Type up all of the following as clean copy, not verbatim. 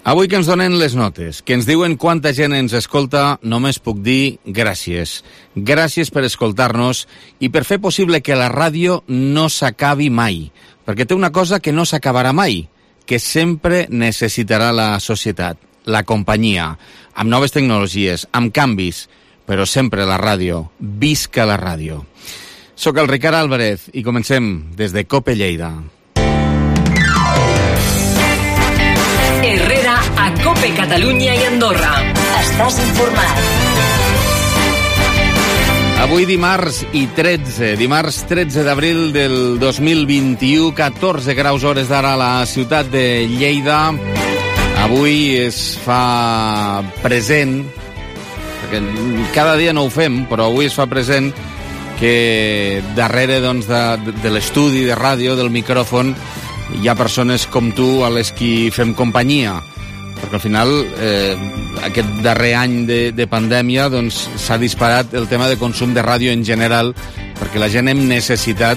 Avui que ens donen les notes, que ens diuen quanta gent ens escolta, només puc dir gràcies. Gràcies per escoltar-nos i per fer possible que la ràdio no s'acabi mai, perquè té una cosa que no s'acabarà mai, que sempre necessitarà la societat, la companyia, amb noves tecnologies, amb canvis, però sempre la ràdio. Visca la ràdio. Soc el Ricard Álvarez i comencem des de COPE Lleida. Herrera a COPE Catalunya i Andorra. Estàs informat. Avui dimarts 13 d'abril del 2021, 14 graus hores d'ara a la ciutat de Lleida. Avui es fa present, perquè cada dia no ho fem, però avui es fa present que darrere doncs, de l'estudi de ràdio, del micròfon, hi ha persones com tu a les qui fem companyia, perquè al final aquest darrer any de pandèmia doncs, s'ha disparat el tema de consum de ràdio en general, perquè la gent hem necessitat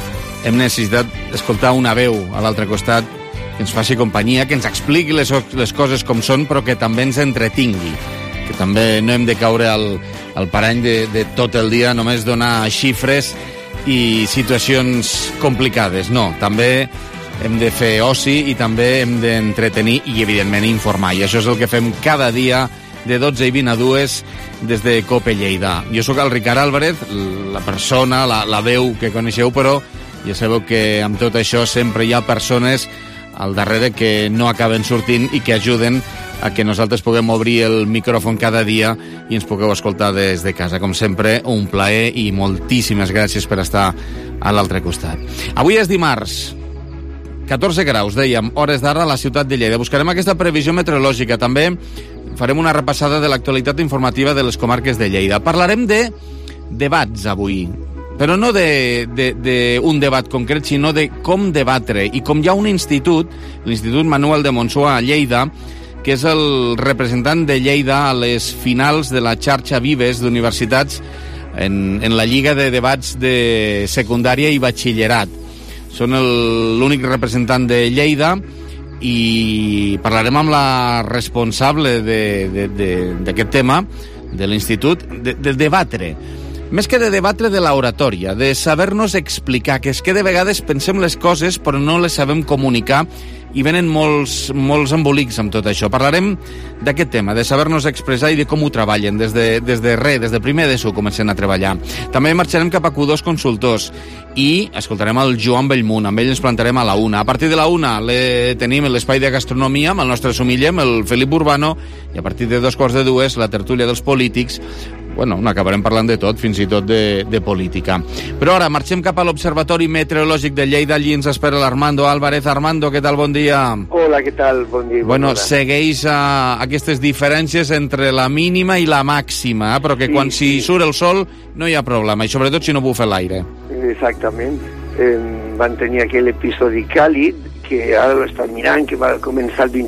escoltar una veu a l'altre costat que ens faci companyia, que ens expliqui les coses com són, però que també ens entretingui, que també no hem de caure al parany de tot el dia només donar xifres i situacions complicades. No, també hem de fer oci i també hem d'entretenir i, evidentment, informar. I això és el que fem cada dia de 12 i 20 a 2 des de COPE Lleida. Jo sóc el Ricard Álvarez, la persona, la veu que coneixeu, però ja sabeu que amb tot això sempre hi ha persones al darrere que no acaben sortint i que ajuden a que nosaltres puguem obrir el micròfon cada dia i ens pugueu escoltar des de casa. Com sempre, un plaer i moltíssimes gràcies per estar a l'altre costat. Avui és dimarts, 14 graus, dèiem, hores d'ara a la ciutat de Lleida. Buscarem aquesta previsió meteorològica. També farem una repassada de l'actualitat informativa de les comarques de Lleida. Parlarem de debats avui, però no d'un debat concret, sinó de com debatre. I com hi ha un institut, l'Institut Manuel de Montsua a Lleida, que és el representant de Lleida a les finals de la xarxa Vives d'universitats en la Lliga de Debats de Secundària i Batxillerat. Són l'únic representant de Lleida i parlarem amb la responsable d'aquest tema, de l'Institut, de debatre. Més que de debatre, de l'oratòria, de saber-nos explicar, que és que de vegades pensem les coses però no les sabem comunicar i venen molts embolics amb tot això. Parlarem d'aquest tema, de saber-nos expressar i de com ho treballen. Des de primer d'ESO comencen a treballar. També marxarem cap a Q2 Consultors i escoltarem el Joan Bellmunt. Amb ell ens plantarem a la 1. A partir de la 1 tenim l'espai de gastronomia amb el nostre somiller, amb el Felip Urbano, i a partir de 2:45 la tertúlia dels polítics. Bueno, acabarem parlant de tot, fins i tot de política. Però ara marxem cap a l'Observatori Meteorològic de Lleida. Allí ens espera l'Armando Álvarez. Armando, què tal? Bon dia. Hola, què tal? Bon dia. Bueno, segueix aquestes diferències entre la mínima i la màxima, però que quan si surt el sol no hi ha problema, i sobretot si no bufa l'aire. Exactament. Van tenir aquell episodi càlid, que ara l'estan mirant, que va començar el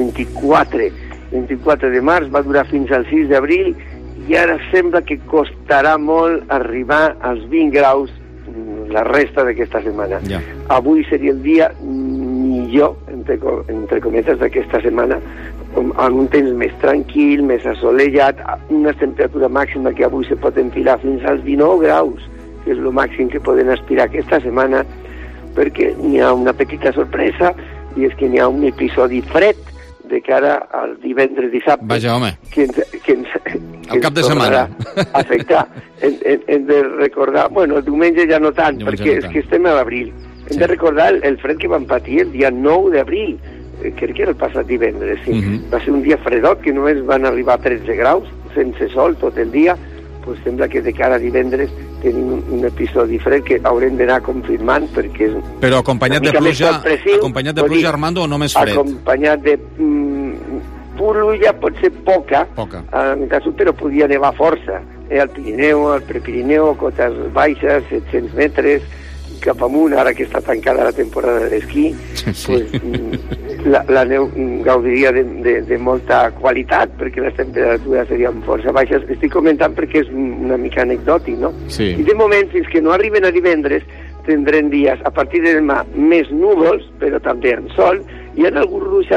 23-24 de març, va durar fins al 6 d'abril, i ara sembla que costarà molt arribar als 20 graus la resta d'aquesta setmana. Ja. Avui seria el dia millor, entre cometes, d'aquesta setmana, amb un temps més tranquil, més assolellat, una temperatura màxima que avui se pot enfilar fins als 19 graus, que és el màxim que poden aspirar aquesta setmana, perquè n'hi ha una petita sorpresa, i és que n'hi ha un episodi fred de cara al divendres dissabte. Vaja, home. Que el cap de setmana. Afectar. Hem de recordar... Bueno, el diumenge ja no tant, perquè és que estem a l'abril. Hem de recordar el fred que vam patir el dia 9 d'abril, crec que era el passat divendres, sí. Va ser un dia fredot, que només van arribar a 13 graus, sense sol tot el dia. Pues sembla que de cara a divendres tenim un episodi fred que haurem d'anar confirmant, perquè és... Però acompanyat de pluja, Armando, o només fred? Acompanyat de pluja, pot ser poca. En cas, però podia nevar força. Al Pirineu, al Prepirineu, cotes baixes, 700 metres, cap amunt, ara que està tancada la temporada de l'esquí, pues, la neu gaudiria de molta qualitat, perquè les temperatures serien força baixes. Estic comentant perquè és una mica anecdòtic, no? Sí. I de moment, fins que no arriben a divendres, tindrem dies a partir de demà més núvols, però també amb sol, i en alguns ruixadets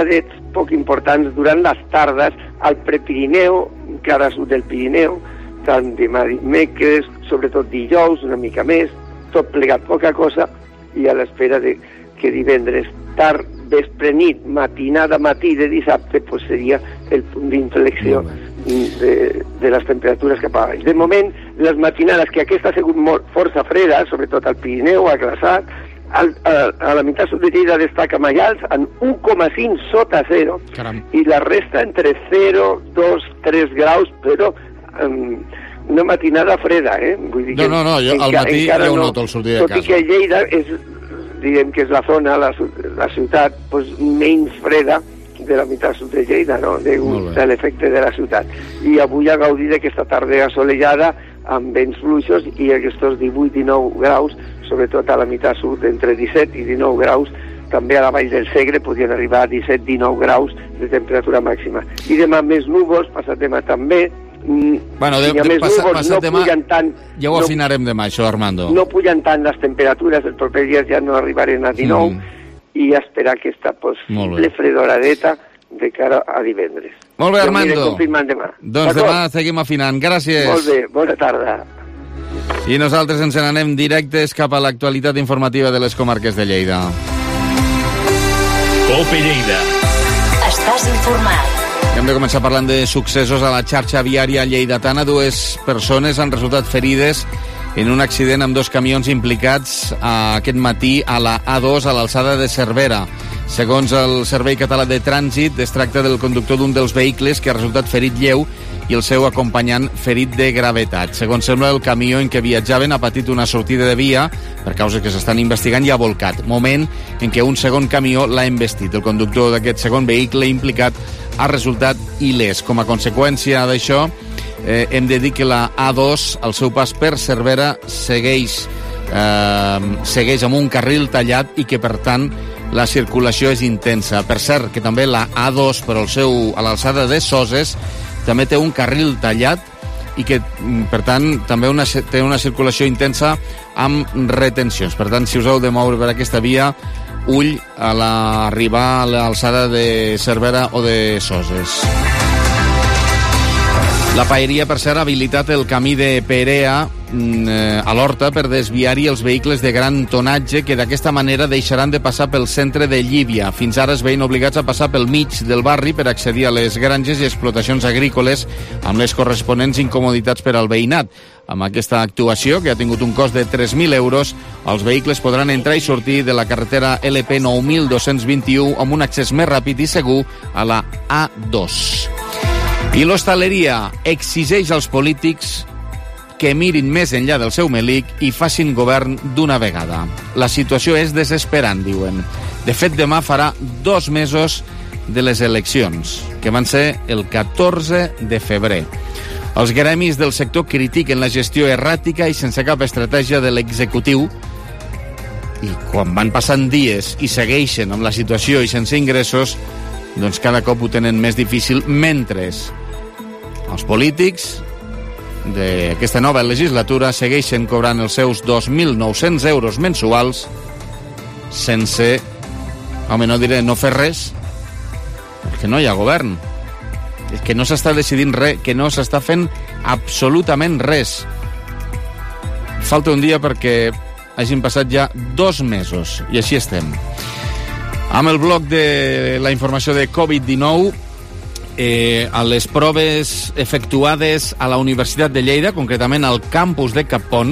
poc importants durant les tardes al Prepirineu, cara sud del Pirineu, tant demà dimecres, sobretot dijous, una mica més, tot plegat poca cosa, i a l'espera de que divendres tard, vespre, nit, matinada, matí de dissabte, pues seria el punt d'inflexió de les temperatures cap a baix. De moment, les matinades, que aquesta ha sigut força freda, sobretot al Pirineu, a glaçat, a la meitat sud de Lleida destaca Maials en 1,5 sota 0. Caram. I la resta entre 0, 2, 3 graus, però una matinada freda, Vull dir no, jo al matí ja ho noto al sortir de casa. Tot i que Lleida diguem que és la zona, la ciutat, pues, menys freda de la meitat sud de Lleida, no? Degut a l'efecte de la ciutat. I avui ha gaudit d'aquesta tarda assolellada amb vents fluixos i aquests 18-19 graus, sobretot a la meitat sud, entre 17 i 19 graus, també a la vall del Segre podrien arribar a 17-19 graus de temperatura màxima. I demà més núvols, passat demà també. Bueno, passat demà ja ho afinarem demà, això, Armando. No pugen tant les temperatures, els propers dies ja no arribarem a 19, i esperar aquesta possible fredoradeta de cara a divendres. Molt bé, Armando. Demà. Doncs demà seguim afinant. Gràcies. Molt bé, bona tarda. I nosaltres ens n'anem directes cap a l'actualitat informativa de les comarques de Lleida. Cope Lleida. Estàs informat. Hem de començar parlant de successos a la xarxa viària lleidatana. 2 persones han resultat ferides en un accident amb 2 camions implicats aquest matí a la A2 a l'alçada de Cervera. Segons el Servei Català de Trànsit, es tracta del conductor d'un dels vehicles que ha resultat ferit lleu i el seu acompanyant ferit de gravetat. Segons sembla, el camió en què viatjaven ha patit una sortida de via per causes que s'estan investigant i ha volcat, moment en què un segon camió l'ha investit. El conductor d'aquest segon vehicle implicat ha resultat il·lès. Com a conseqüència d'això, hem de dir que la A2, al seu pas per Cervera, segueix amb un carril tallat i que, per tant, la circulació és intensa. Per cert, que també la A2, però a l'alçada de Soses, també té un carril tallat i que, per tant, també té una circulació intensa amb retencions. Per tant, si us heu de moure per aquesta via, ull a arribar a l'alçada de Cervera o de Soses. La Paeria, per cert, ha habilitat el camí de Perea a l'Horta per desviar-hi els vehicles de gran tonatge que d'aquesta manera deixaran de passar pel centre de Llívia. Fins ara es veien obligats a passar pel mig del barri per accedir a les granges i explotacions agrícoles amb les corresponents incomoditats per al veïnat. Amb aquesta actuació, que ha tingut un cost de 3.000 euros, els vehicles podran entrar i sortir de la carretera LP 9221 amb un accés més ràpid i segur a la A2. I l'hostaleria exigeix als polítics que mirin més enllà del seu melic i facin govern d'una vegada. La situació és desesperant, diuen. De fet, demà farà 2 mesos de les eleccions, que van ser el 14 de febrer. Els gremis del sector critiquen la gestió erràtica i sense cap estratègia de l'executiu, i quan van passant dies i segueixen amb la situació i sense ingressos, doncs cada cop ho tenen més difícil, mentre els polítics d'aquesta nova legislatura segueixen cobrant els seus 2.900 euros mensuals sense, no diré no fer res, perquè no hi ha govern, que no s'està decidint res, que no s'està fent absolutament res. Falta un dia perquè hagin passat ja 2 mesos, i així estem. Amb el bloc de la informació de Covid-19, a les proves efectuades a la Universitat de Lleida, concretament al campus de Capon,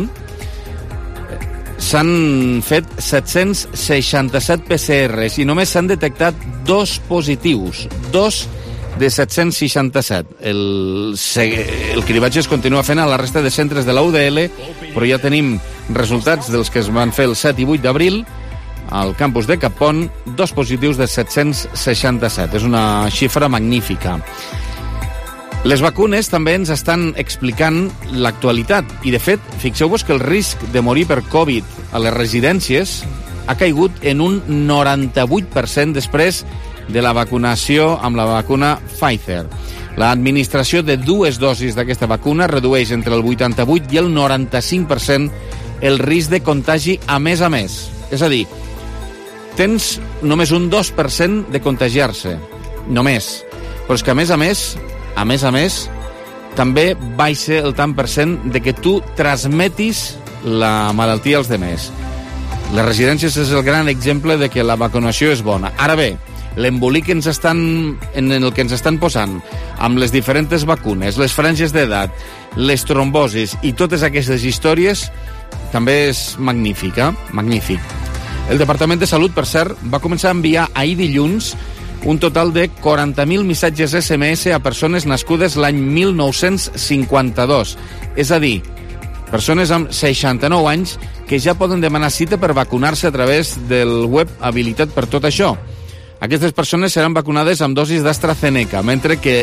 s'han fet 767 PCRs i només s'han detectat 2 positius, 2 de 767. El cribatge es continua fent a la resta de centres de la UDL, però ja tenim resultats dels que es van fer el 7 i 8 d'abril, al campus de Capon, 2 positius de 767. És una xifra magnífica. Les vacunes també ens estan explicant l'actualitat. I, de fet, fixeu-vos que el risc de morir per Covid a les residències ha caigut en un 98% després de la vacunació amb la vacuna Pfizer. L'administració de 2 dosis d'aquesta vacuna redueix entre el 88 i el 95% el risc de contagi a més. És a dir, tens només un 2% de contagiar-se. només. Però és que, a més, també baixa el tant per cent de que tu transmetis la malaltia als demés. Les residències és el gran exemple de que la vacunació és bona. Ara bé, l'embolic en el que ens estan posant amb les diferents vacunes, les franges d'edat, les trombosis i totes aquestes històries també és magnífic. El Departament de Salut, per cert, va començar a enviar ahir dilluns un total de 40.000 missatges SMS a persones nascudes l'any 1952. És a dir, persones amb 69 anys que ja poden demanar cita per vacunar-se a través del web habilitat per tot això. Aquestes persones seran vacunades amb dosis d'AstraZeneca, mentre que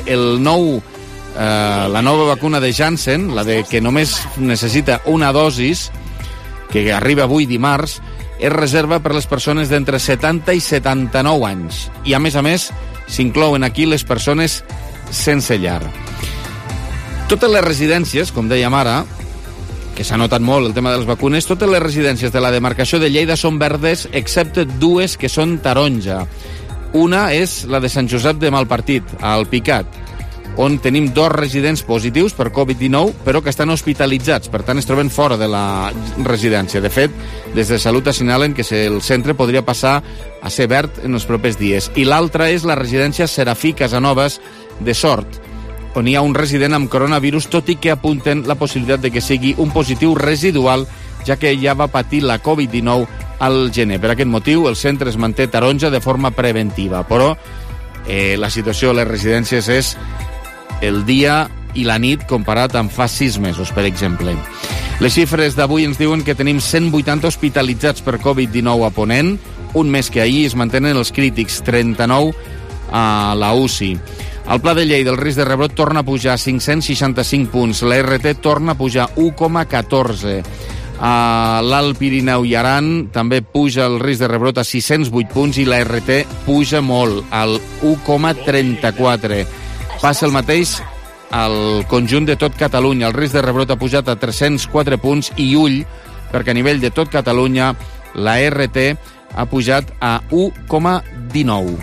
la nova vacuna de Janssen, la de que només necessita una dosis, que arriba avui dimarts, es reserva per les persones d'entre 70 i 79 anys. I, a més, s'inclouen aquí les persones sense llar. Totes les residències, com dèiem ara, que s'ha notat molt el tema de les vacunes, totes les residències de la demarcació de Lleida són verdes, excepte dues que són taronja. Una és la de Sant Josep de Malpartit, al Picat, on tenim 2 residents positius per Covid-19, però que estan hospitalitzats, per tant es troben fora de la residència. De fet, des de Salut assenyalen que el centre podria passar a ser verd en els propers dies. I l'altra és la residència Serafí Casanovas de Sort, on hi ha un resident amb coronavirus, tot i que apunten la possibilitat de que sigui un positiu residual, ja que ja va patir la Covid-19 al gener. Per aquest motiu, el centre es manté taronja de forma preventiva, però la situació a les residències és el dia i la nit comparat amb fa 6 mesos, per exemple. Les xifres d'avui ens diuen que tenim 180 hospitalitzats per Covid-19 a Ponent, un més que ahir es mantenen els crítics, 39 a la UCI. El Pla de Lleida, el risc de rebrot torna a pujar 565 punts, la RT torna a pujar 1,14. A l'Alt Pirineu i Aran també puja el risc de rebrot a 608 punts i la RT puja molt, al 1,34. Passa el mateix al conjunt de tot Catalunya. El risc de rebrot ha pujat a 304 punts i ull, perquè a nivell de tot Catalunya la RT ha pujat a 1,19.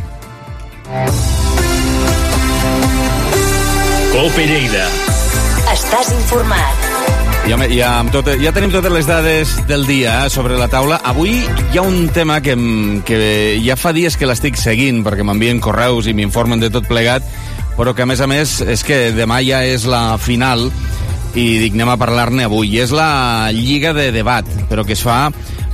Cope Lleida. Estàs informat. Ja tenim totes les dades del dia sobre la taula. Avui hi ha un tema que ja fa dies que l'estic seguint, perquè m'envien correus i m'informen de tot plegat, però que a més és que demà ja és la final i dic, anem a parlar-ne avui. És la lliga de debat, però que es fa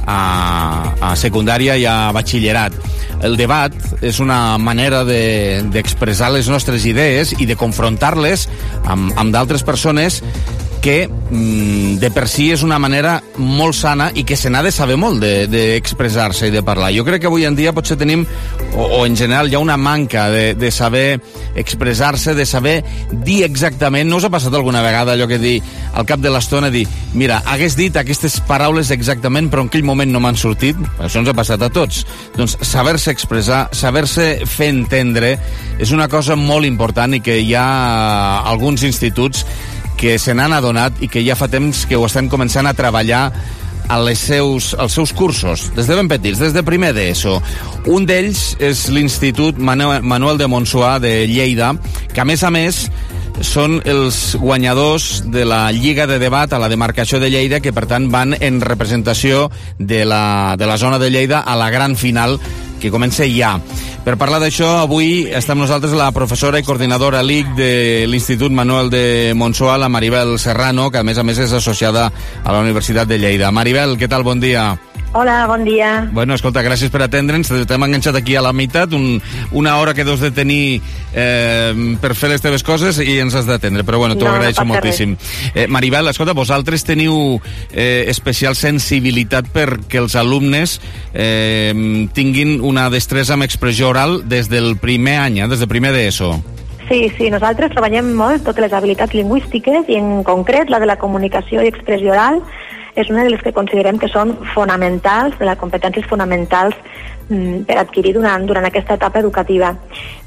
a secundària i a batxillerat. El debat és una manera d'expressar les nostres idees i de confrontar-les amb d'altres persones que de per si és una manera molt sana i que se n'ha de saber molt d'expressar-se i de parlar. Jo crec que avui en dia potser tenim, o en general hi ha una manca de saber expressar-se, de saber dir exactament. No us ha passat alguna vegada allò que dir al cap de l'estona, dir, mira, hagués dit aquestes paraules exactament però en aquell moment no m'han sortit? Això ens ha passat a tots. Doncs saber-se expressar, saber-se fer entendre és una cosa molt important i que hi ha alguns instituts que se n'han adonat i que ja fa temps que ho estan començant a treballar als seus cursos, des de ben petits, des de primer d'ESO. Un d'ells és l'Institut Manuel de Monsuà de Lleida, que a més són els guanyadors de la Lliga de Debat a la demarcació de Lleida, que per tant van en representació de la zona de Lleida a la gran final, que comença ja. Per parlar d'això, avui està amb nosaltres la professora i coordinadora LIC de l'Institut Manuel de Monsuà, la Maribel Serrano, que a més és associada a la Universitat de Lleida. Maribel, què tal? Bon dia. Hola, bon dia. Bueno, escolta, gràcies per atendre'ns. T'hem enganxat aquí a la meitat, una hora que deus de tenir per fer les teves coses i ens has d'atendre, però bueno, t'ho agraeixo moltíssim. Maribel, escolta, vosaltres teniu especial sensibilitat perquè els alumnes tinguin una destresa amb expressió oral des del primer any, des del primer d'ESO. Sí, nosaltres treballem molt totes les habilitats lingüístiques i en concret la de la comunicació i expressió oral és una de les que considerem que són fonamentals, de les competències fonamentals per adquirir durant aquesta etapa educativa.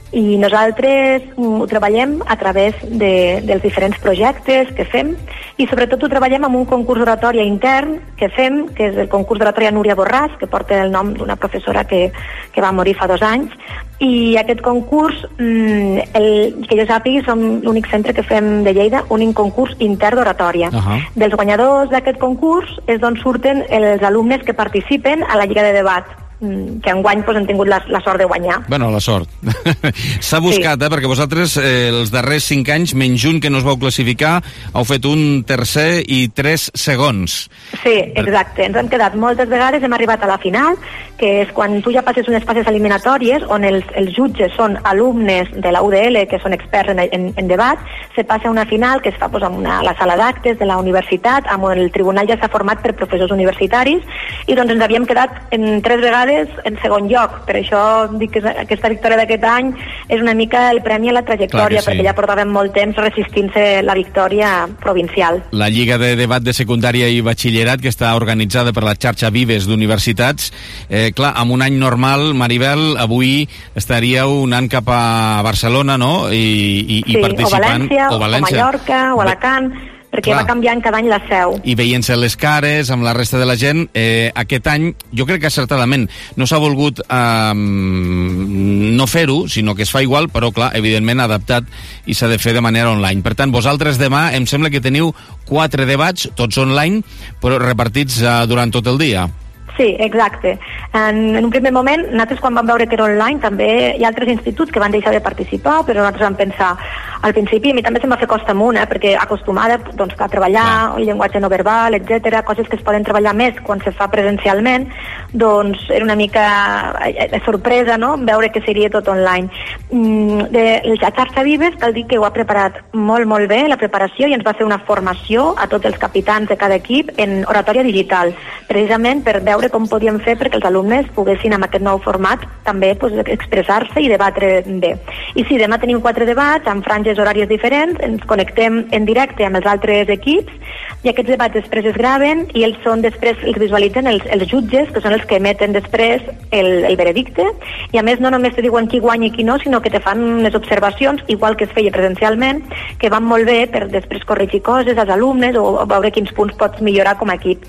I nosaltres ho treballem a través dels diferents projectes que fem i sobretot ho treballem amb un concurs d'oratòria intern que fem, que és el concurs d'oratòria Núria Borràs, que porta el nom d'una professora que va morir fa 2 anys. I aquest concurs, que jo sàpigui, som l'únic centre que fem de Lleida un concurs intern d'oratòria. Dels guanyadors d'aquest concurs és d'on surten els alumnes que participen a la Lliga de Debat, que enguany hem tingut la sort de guanyar. Bueno, la sort. S'ha buscat, perquè vosaltres els darrers 5 anys, menys un que no us vau classificar, heu fet un tercer i 3 segons. Sí, exacte. Ens hem quedat moltes vegades, hem arribat a la final, que és quan tu ja passes unes fases eliminatòries on els jutges són alumnes de la UDL, que són experts en debat, se passa a una final que es fa en la sala d'actes de la universitat, on el tribunal ja s'ha format per professors universitaris, i doncs ens havíem quedat en 3 vegades en segon lloc. Per això dic que aquesta victòria d'aquest any és una mica el premi a la trajectòria, perquè ja portàvem molt temps resistint-se la victòria provincial. La Lliga de Debat de Secundària i Batxillerat, que està organitzada per la xarxa Vives d'universitats, clar, en un any normal, Maribel, avui estaríeu anant cap a Barcelona, no? I participant... O València, o Mallorca, o Alacant, perquè va canviant cada any la seu. I veient-se les cares amb la resta de la gent, aquest any, jo crec que acertadament no s'ha volgut no fer-ho, sinó que es fa igual, però clar, evidentment adaptat i s'ha de fer de manera online. Per tant, vosaltres demà em sembla que teniu 4 debats, tots online, però repartits durant tot el dia. Sí, exacte. En un primer moment, nosaltres quan vam veure que era online, també hi ha altres instituts que van deixar de participar, però nosaltres vam pensar, al principi a mi també se'm va fer costa amunt, perquè acostumada doncs, a treballar el llenguatge no verbal, etc, coses que es poden treballar més quan se fa presencialment, doncs era una mica sorpresa, no?, veure que seria tot online. La xarxa Vives cal dir que ho ha preparat molt, molt bé, la preparació, i ens va fer una formació a tots els capitans de cada equip en oratòria digital, precisament per veure com podíem fer perquè els alumnes poguessin amb aquest nou format també expressar-se i debatre bé. I sí, demà tenim 4 debats amb franges horàries diferents, ens connectem en directe amb els altres equips i aquests debats després es graven i els visualitzen els jutges, que són els que emeten després el veredicte, i a més no només te diuen qui guanya i qui no, sinó que te fan unes observacions, igual que es feia presencialment, que van molt bé per després corregir coses als alumnes o veure quins punts pots millorar com a equip.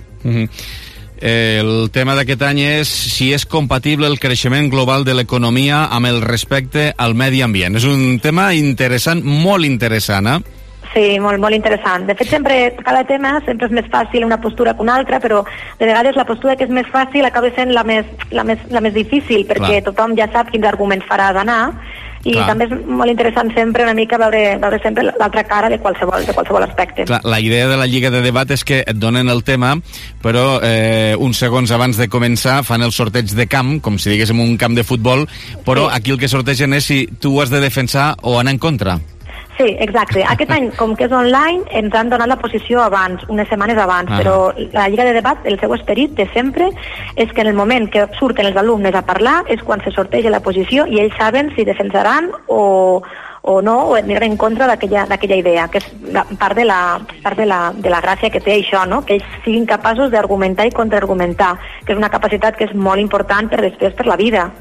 El tema d'aquest any és si és compatible el creixement global de l'economia amb el respecte al medi ambient. És un tema interessant, molt interessant, Sí, molt, molt interessant. De fet, cada tema sempre és més fàcil una postura que una altra, però de vegades la postura que és més fàcil acaba sent la més difícil, perquè tothom ja sap quins arguments farà d'anar, i també és molt interessant sempre una mica veure sempre l'altra cara de qualsevol aspecte. Clar, la idea de la Lliga de Debat és que et donen el tema, però uns segons abans de començar fan el sorteig de camp, com si diguéssim un camp de futbol, però aquí el que sortegen és si tu has de defensar o anar en contra. Sí, exacte. Aquest any, com que és online, ens han donat la posició abans, unes setmanes abans, però la Lliga de Debat, el seu esperit de sempre, és que en el moment que surten els alumnes a parlar és quan se sorteja la posició i ells saben si defensaran o no, o aniran en contra d'aquella idea, que és part de la gràcia que té això, no? Que ells siguin capaços d'argumentar i contraargumentar, que és una capacitat que és molt important per la vida.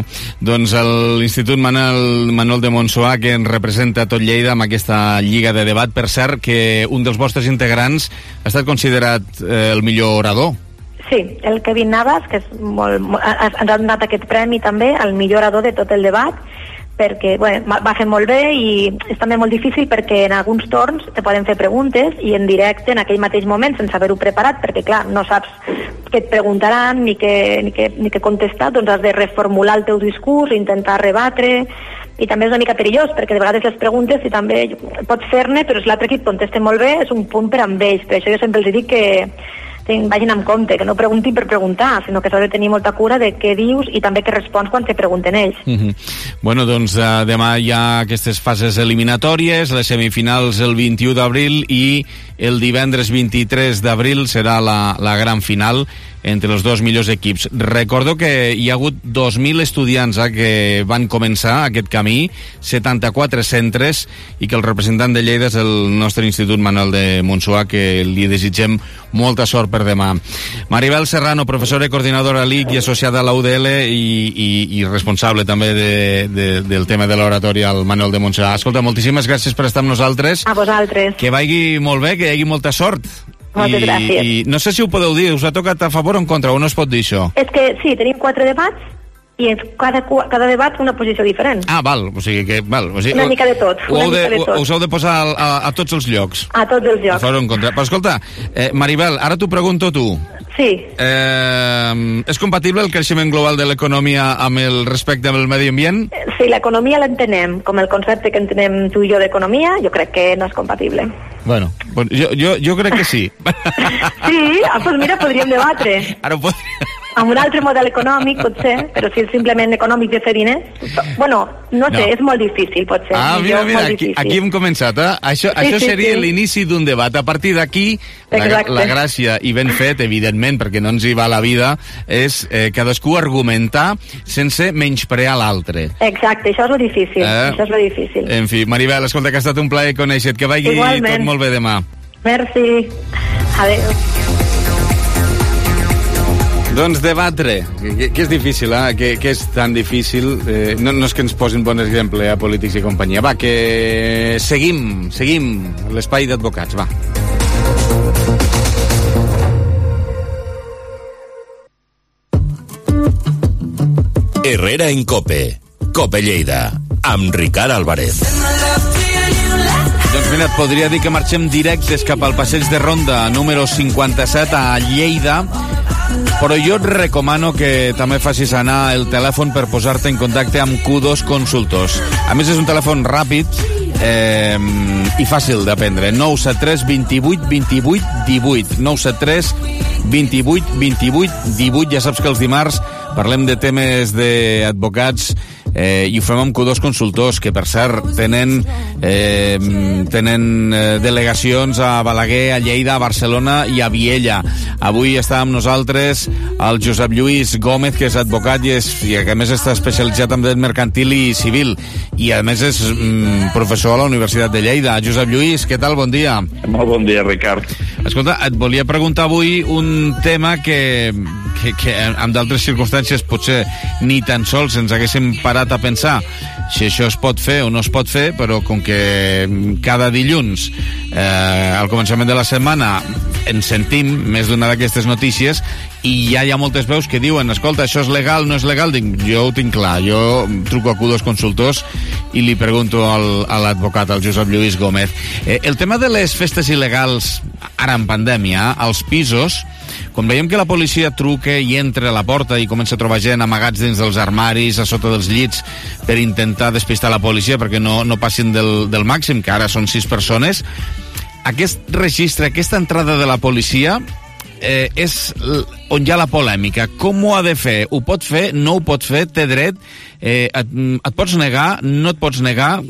Doncs l'Institut Manuel de Montsuà, que ens representa tot Lleida amb aquesta Lliga de Debat, per cert, que un dels vostres integrants ha estat considerat el millor orador. Sí, el Kevin Navas, que ens ha donat aquest premi també, el millor orador de tot el debat, perquè va fer molt bé i és també molt difícil perquè en alguns torns te poden fer preguntes i en directe en aquell mateix moment sense haver-ho preparat, perquè clar, no saps què et preguntaran ni què contestar, doncs has de reformular el teu discurs, intentar rebatre, i també és una mica perillós perquè de vegades les preguntes i també pots fer-ne, però si l'altre equip contesta molt bé és un punt per amb ells, per això jo sempre els dic que vagin amb compte, que no preguntin per preguntar, sinó que s'ha de tenir molta cura de què dius i també què respons quan te pregunten ells. Bueno, doncs demà hi ha aquestes fases eliminatòries, les semifinals el 21 d'abril i el divendres 23 d'abril serà la gran final entre els dos millors equips. Recordo que hi ha hagut 2.000 estudiants que van començar aquest camí, 74 centres, i que el representant de Lleida és el nostre Institut Manuel de Montsuà, que li desitgem molta sort per demà. Maribel Serrano, professora i coordinadora LIC i associada a la UDL i responsable també del tema de l'oratori al Manuel de Montserrat. Escolta, moltíssimes gràcies per estar amb nosaltres. A vosaltres. Que vagi molt bé, que hi hagi molta sort. Moltes gràcies. I no sé si ho podeu dir, us ha tocat a favor o en contra, o no es pot dir això? És que sí, tenim 4 debats i cada debat una posició diferent. Ah, val, o sigui que... Val, o sigui, una mica de tot. Us heu de posar a tots els llocs. A tots els llocs. A favor o en contra. Però escolta, Maribel, ara t'ho pregunto tu. Sí. És compatible el creixement global de l'economia amb el respecte al medi ambient? Sí, l'economia l'entenem com el concepte que entenem tu i jo d'economia, jo crec que no és compatible. Bueno, jo crec que sí. Sí? Doncs mira, podríem debatre. Ara ho podríem... Amb un altre model econòmic, potser, però si és simplement econòmic de fer diners... Bueno, no sé, és molt difícil, potser. Mira, aquí hem començat, eh? Això seria l'inici d'un debat. A partir d'aquí, la gràcia, i ben fet, evidentment, perquè no ens hi va la vida, és cadascú argumentar sense menysprear l'altre. Exacte, això és lo difícil. Això és lo difícil. En fi, Maribel, escolta, que ha estat un plaer conèixer-te. Que vagi tot molt bé demà. Merci. Adéu. Doncs debatre, que és difícil, que és tan difícil, no és que ens posin bon exemple a polítics i companyia. Va, que seguim l'espai d'advocats, va. Herrera en Cope, Cope Lleida, amb Ricard Álvarez. Doncs mira, et podria dir que marxem directes cap al passeig de Ronda número 57 a Lleida, però jo et recomano que també facis anar el telèfon per posar-te en contacte amb Q2 Consultors. A més, és un telèfon ràpid i fàcil d'aprendre. 973 28 28 18. 973 28 28 18. Ja saps que els dimarts parlem de temes d'advocats i ho fem amb Q2 Consultors, que per cert tenen delegacions a Balaguer, a Lleida, a Barcelona i a Viella. Avui està amb nosaltres el Josep Lluís Gómez, que és advocat i que a més està especialitzat en dret mercantil i civil, i a més és professor a la Universitat de Lleida. Josep Lluís, què tal? Bon dia. Molt bon dia, Ricard. Escolta, et volia preguntar avui un tema que en d'altres circumstàncies potser ni tan sols ens haguéssim parat a pensar si això es pot fer o no es pot fer, però com que cada dilluns al començament de la setmana ens sentim més d'una d'aquestes notícies i ja hi ha moltes veus que diuen, escolta, això és legal, no és legal, dic, jo ho tinc clar, jo truco a Q2 Consultors i li pregunto a l'advocat, al Josep Lluís Gómez. El tema de les festes il·legals ara en pandèmia, als pisos, quan veiem que la policia truca i entra a la porta i comença a trobar gent amagats dins dels armaris, a sota dels llits, per intentar despistar la policia perquè no passin del màxim, que ara són 6 persones, aquest registre, aquesta entrada de la policia és on hi ha la polèmica. Com ho ha de fer? Ho pot fer? No ho pot fer? Té dret? Et pots negar? No et pots negar?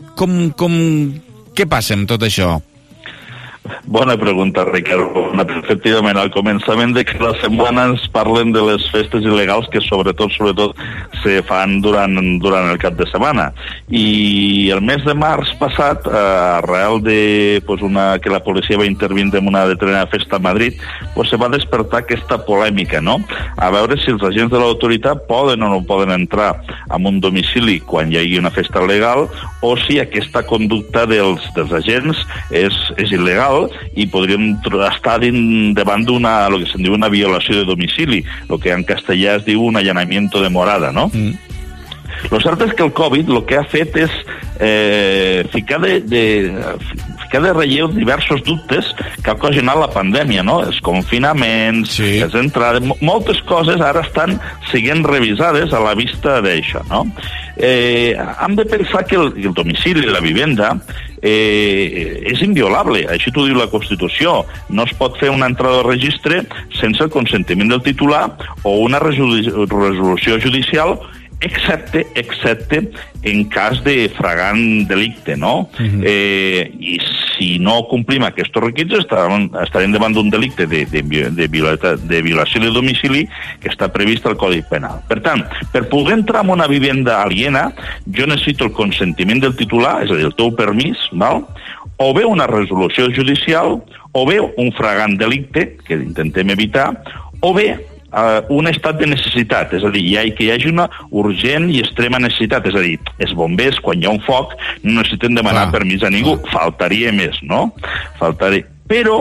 Què passa amb tot això? Bona pregunta, Ricard. Efectivament, al començament de la setmana ens parlen de les festes il·legals que sobretot se fan durant el cap de setmana. I el mes de març passat, arrel de que la policia va intervindre en una determinada festa a Madrid, se va despertar aquesta polèmica, no? A veure si els agents de l'autoritat poden o no poden entrar en un domicili quan hi hagi una festa legal, o si aquesta conducta dels agents és il·legal i podríem estar davant d'una, el que se'n diu una violació de domicili, el que en castellà es diu un allanamiento de morada, no? Lo cert és que el Covid el que ha fet és ficar de relleu diversos dubtes que ha ocasionat la pandèmia, no? Els confinaments, les entrades, moltes coses ara estan sent revisades a la vista d'això, no? Hem de pensar que el domicili, la vivenda, és inviolable, així t'ho diu la Constitució. No es pot fer una entrada de registre sense el consentiment del titular o una resolució judicial, excepte en cas de fragant delicte, no? I si no complim aquests requisits estarem davant d'un delicte de violació de domicili que està previst al Codi Penal. Per tant, per poder entrar en una vivenda aliena, jo necessito el consentiment del titular, és a dir, el teu permís, val? o bé una resolució judicial, o bé un flagrant delicte, que intentem evitar, o bé un estat de necessitat, és a dir, que hi hagi una urgent i extrema necessitat, és a dir, els bombers, quan hi ha un foc, no necessiten demanar permís a ningú, faltaria més, no? Però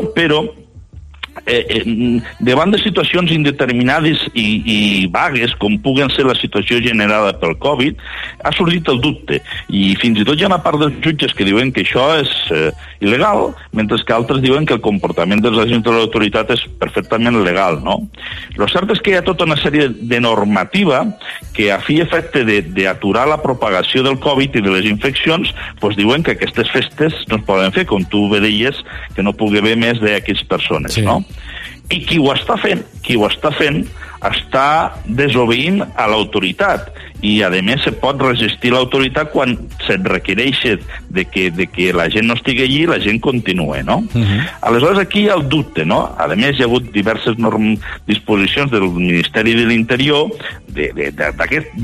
davant de situacions indeterminades i vagues, com puguen ser la situació generada pel Covid, ha sortit el dubte, i fins i tot hi ha una part dels jutges que diuen que això és il·legal, mentre que altres diuen que el comportament dels agents de l'autoritat és perfectament legal, no? Lo cert és que hi ha tota una sèrie de normativa que a fi i efecte d'aturar la propagació del Covid i de les infeccions, doncs diuen que aquestes festes no es poden fer, com tu bé deies, que no pugui haver més d'X persones, no? I qui ho està fent està desobeint a l'autoritat, i a més se pot resistir l'autoritat quan se't requereix de que la gent no estigui allí i la gent continue, no? Aleshores aquí hi ha el dubte, no? A més hi ha hagut diverses disposicions del Ministeri de l'Interior d'aquest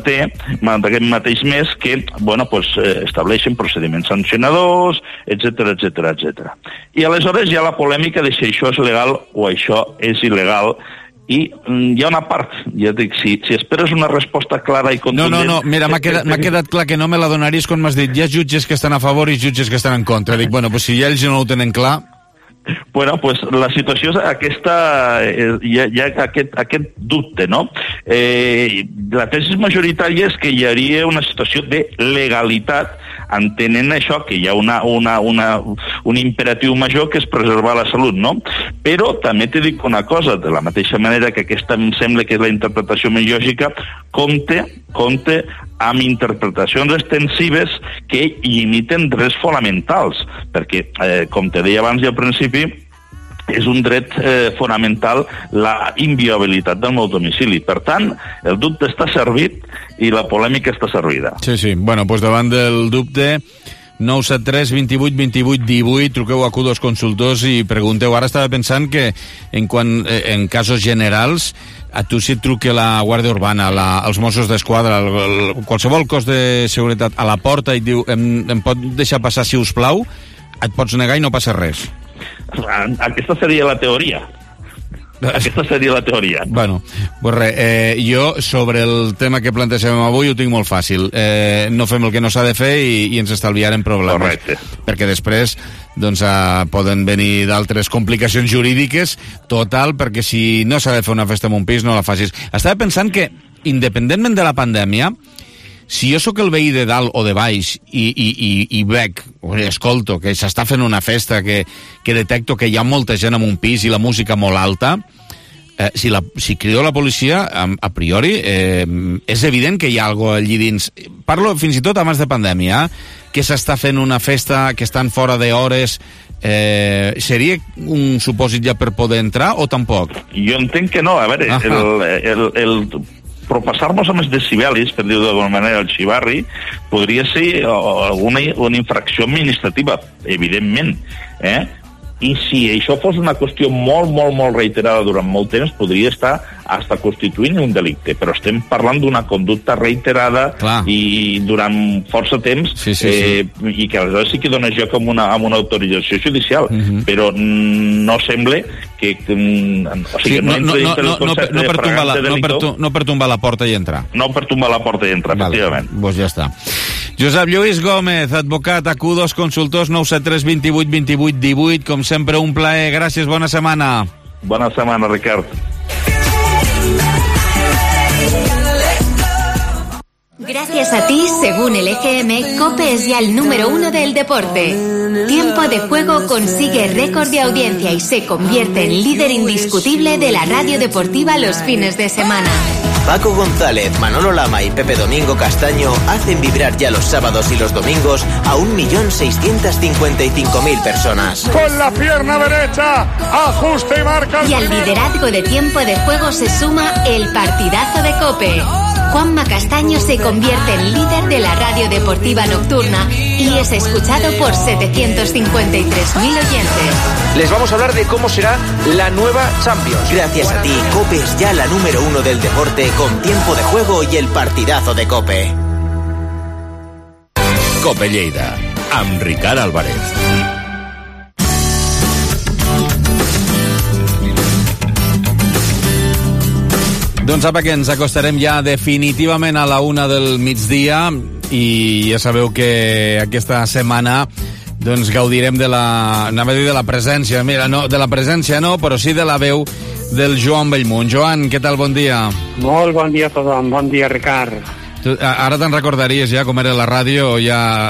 mateix mes que, bueno, pues, estableixen procediments sancionadors, etc. I aleshores hi ha la polèmica de si això és legal o això és il·legal. I hi ha una part, ja dic, si esperes una resposta clara i contundent... No, mira, m'ha quedat clar que no me la donaries quan m'has dit hi ha jutges que estan a favor i jutges que estan en contra. Dic, bueno, pues si ells no ho tenen clar... Bueno, pues la situació és aquesta, hi ha aquest dubte, no? La tesi majoritària és que hi hauria una situació de legalitat, entenent això, que hi ha un imperatiu major que és preservar la salut, no? Però també t'he dit una cosa, de la mateixa manera que aquesta em sembla que és la interpretació més lògica, compte amb interpretacions extensives que limiten drets fonamentals, perquè, com te deia abans i al principi, és un dret fonamental la inviolabilitat del meu domicili. Per tant, el dubte està servit i la polèmica està servida. Sí. Bueno, doncs davant del dubte, 973 28 28 18, truqueu a Q2 Consultors i pregunteu. Ara estava pensant que en casos generals, a tu si et truca la Guàrdia Urbana, els Mossos d'Esquadra, qualsevol cos de seguretat a la porta i et diu em pot deixar passar, si us plau, et pots negar i no passa res. Aquesta seria la teoria. Bueno, pues res, jo sobre el tema que plantegem avui ho tinc molt fàcil. No fem el que no s'ha de fer i ens estalviarem problemes. Correcte. Perquè després doncs, poden venir d'altres complicacions jurídiques, total, perquè si no s'ha de fer una festa en un pis, no la facis. Estava pensant que, independentment de la pandèmia, si jo sóc el veí de dalt o de baix i veig, o escolto que s'està fent una festa, que detecto que hi ha molta gent en un pis i la música molt alta, si crido la policia, a priori és evident que hi ha alguna cosa allí dins. Parlo fins i tot abans de pandèmia, que s'està fent una festa, que estan fora d'hores. Seria un supòsit ja per poder entrar o tampoc? Jo entenc que no. A veure, propassar-nos amb els decibelis, per dir-ho d'alguna manera, el xivarri, podria ser una infracció administrativa, evidentment, i si això fos una qüestió molt reiterada durant molt temps, podria estar hasta constituint un delicte, però estem parlant d'una conducta reiterada. Clar. I durant força temps, sí. I que aleshores sí que dona joc amb una autorització judicial, però no sembla que... O sigui, no per tombar la porta i entrar. No per tombar la porta i entrar, efectivament. Doncs ja està. Josep Lluís Gómez, advocat, a Q2 Consultors, 973 28 28 18, com sempre un plaer. Gràcies, bona setmana. Bona setmana, Ricard. Gracias a ti, según el EGM, COPE es ya el número 1 del deporte. Tiempo de Juego consigue récord de audiencia y se convierte en líder indiscutible de la radio deportiva los fines de semana. Paco González, Manolo Lama y Pepe Domingo Castaño hacen vibrar ya los sábados y los domingos a 1.655.000 personas. Con la pierna derecha, ajuste y marca. Y al liderazgo de Tiempo de Juego se suma el partidazo de COPE. Juanma Castaño se convierte en líder de la radio deportiva nocturna y es escuchado por 753.000 oyentes. Les vamos a hablar de cómo será la nueva Champions. Gracias a ti, COPE es ya la número 1 del deporte con Tiempo de Juego y el partidazo de COPE. COPE Lleida, amb Ricard Álvarez. Doncs apa, que ens acostarem ja definitivament a la 1 del migdia i ja sabeu que aquesta setmana doncs gaudirem de la... anava a dir de la presència, mira, no, de la presència no, però sí de la veu del Joan Bellmunt. Joan, què tal, bon dia? Molt bon dia a tothom, bon dia, Ricard. Tu, ara te'n recordaries ja com era la ràdio o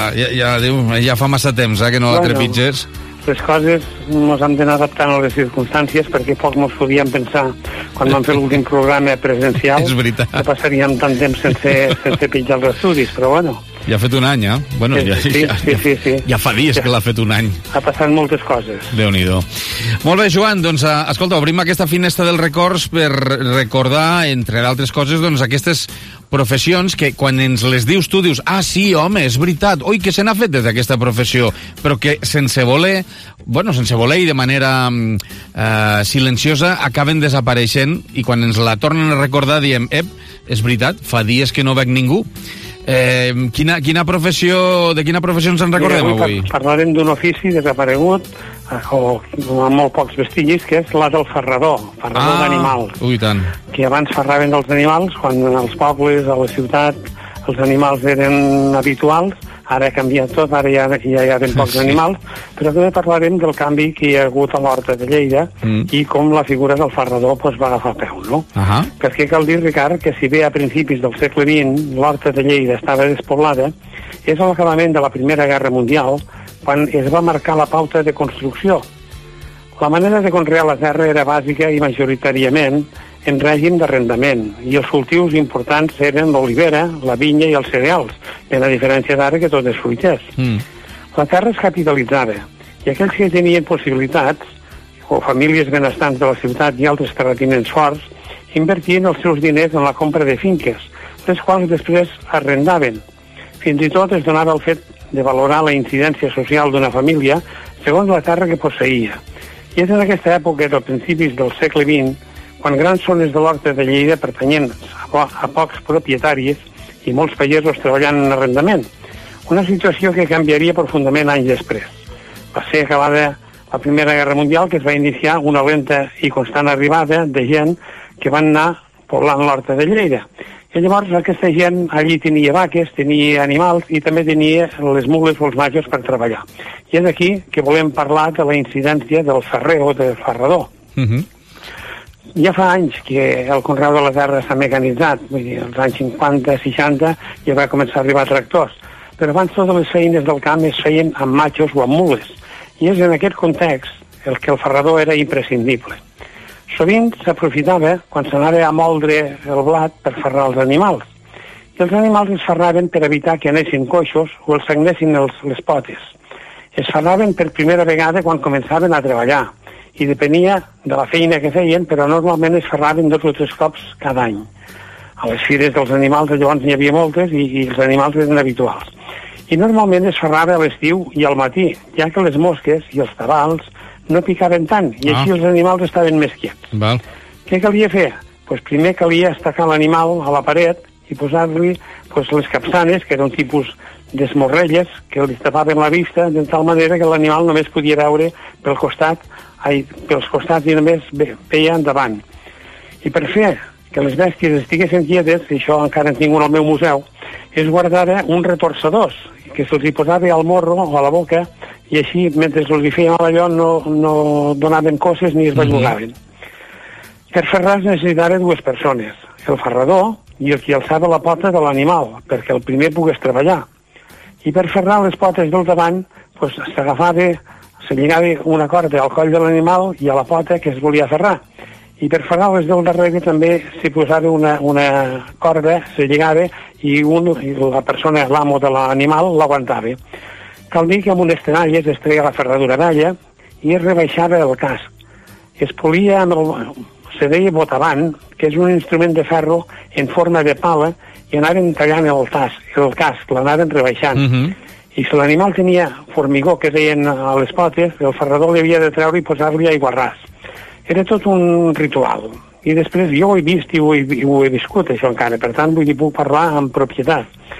ja fa massa temps que no la trepitges? Les coses ens hem d'anar adaptant a les circumstàncies perquè poc ens podíem pensar quan vam fer l'últim programa presencial que passaríem tant temps sense pitjar els estudis, però bueno. Ja ha fet un any, eh? Bueno, sí. Ja fa dies que l'ha fet un any. Ha passat moltes coses. Déu-n'hi-do. Molt bé, Joan, doncs, escolta, obrim aquesta finestra dels records per recordar, entre d'altres coses, doncs, aquestes professions que quan ens les dius tu dius, ah, sí, home, és veritat, oi, que se n'ha fet des d'aquesta professió, però que sense voler i de manera silenciosa acaben desapareixent i quan ens la tornen a recordar diem, és veritat, fa dies que no veig ningú. De quina professió ens en recordem avui? Parlarem d'un ofici desaparegut o amb molt pocs vestigis, que és la del ferrador d'animals. Ui, tant. Que abans ferraven dels animals, quan als pobles, a la ciutat, els animals eren habituals. Ara ha canviat tot, ara ja hi ha ben pocs animals, però també parlarem del canvi que hi ha hagut a l'Horta de Lleida i com la figura del ferrador va agafar peu, no? Perquè cal dir, Ricard, que si bé a principis del segle XX l'Horta de Lleida estava despoblada, és a l'acabament de la Primera Guerra Mundial quan es va marcar la pauta de construcció. La manera de conrear la terra era bàsica i majoritàriament en règim d'arrendament, i els cultius importants eren l'olivera, la vinya i els cereals, en la diferència d'ara que tot és fruiters. La terra es capitalitzava, i aquells que tenien possibilitats, o famílies benestants de la ciutat i altres terratinents forts, invertien els seus diners en la compra de finques, les quals després arrendaven. Fins i tot es donava el fet de valorar la incidència social d'una família segons la terra que posseïa. I és en aquesta època, dels principis del segle XX, quan grans zones de l'Horta de Lleida pertanyien a pocs propietaris i molts pagesos treballant en arrendament. Una situació que canviaria profundament anys després. Va ser acabada la Primera Guerra Mundial, que es va iniciar una lenta i constant arribada de gent que van anar poblant l'Horta de Lleida. I llavors aquesta gent allí tenia vaques, tenia animals i també tenia les mules o els majos per treballar. I és aquí que volem parlar de la incidència del ferrer o del ferrador. Ja fa anys que el conreu de la terra s'ha mecanitzat, vull dir, als anys 50, 60 ja va començar a arribar tractors, però abans totes les feines del camp es feien amb machos o amb mules, i és en aquest context el que el ferrador era imprescindible. Sovint s'aprofitava quan s'anava a moldre el blat per ferrar els animals, i els animals es ferraven per evitar que anessin coixos o els sagnessin les potes. Es ferraven per primera vegada quan començaven a treballar, i depenia de la feina que feien, però normalment es ferraven 2 o 3 cops cada any. A les fires dels animals llavors n'hi havia moltes i els animals eren habituals. I normalment es ferrava a l'estiu i al matí, ja que les mosques i els tabals no picaven tant, i així els animals estaven més quiets. Què calia fer? Primer calia estacar l'animal a la paret i posar-li les capçanes, que era un tipus d'esmorrelles que li tapaven la vista, de tal manera que l'animal només podia veure pels costats i només veia endavant. I per fer que les bèsties estiguessin quietes, i això encara en tinc un al meu museu, es guardava un retorçador que se'ls hi posava al morro o a la boca i així, mentre els hi feien allò, no donaven cosses ni es bellugaven. Per ferrar es necessitaven 2 persones, el ferrador i el que alçava la pota de l'animal, perquè el primer pogués treballar. I per ferrar les potes del davant se lligava una corda al coll de l'animal i a la pota que es volia ferrar. I per ferrar les del darrere també s'hi posava una corda, se lligava i la persona, l'amo de l'animal, l'aguantava. Cal dir que amb unes tenalles es treia la ferradura d'alla i es rebaixava el casc. Es polia se deia botavant, que és un instrument de ferro en forma de pala, i anaven tallant el casc, l'anaven rebaixant. I si l'animal tenia formigó, que deien a les potes, el ferrador li havia de treure i posar-li aiguarràs. Era tot un ritual. I després jo ho he vist i ho he viscut, això encara. Per tant, puc parlar amb propietat.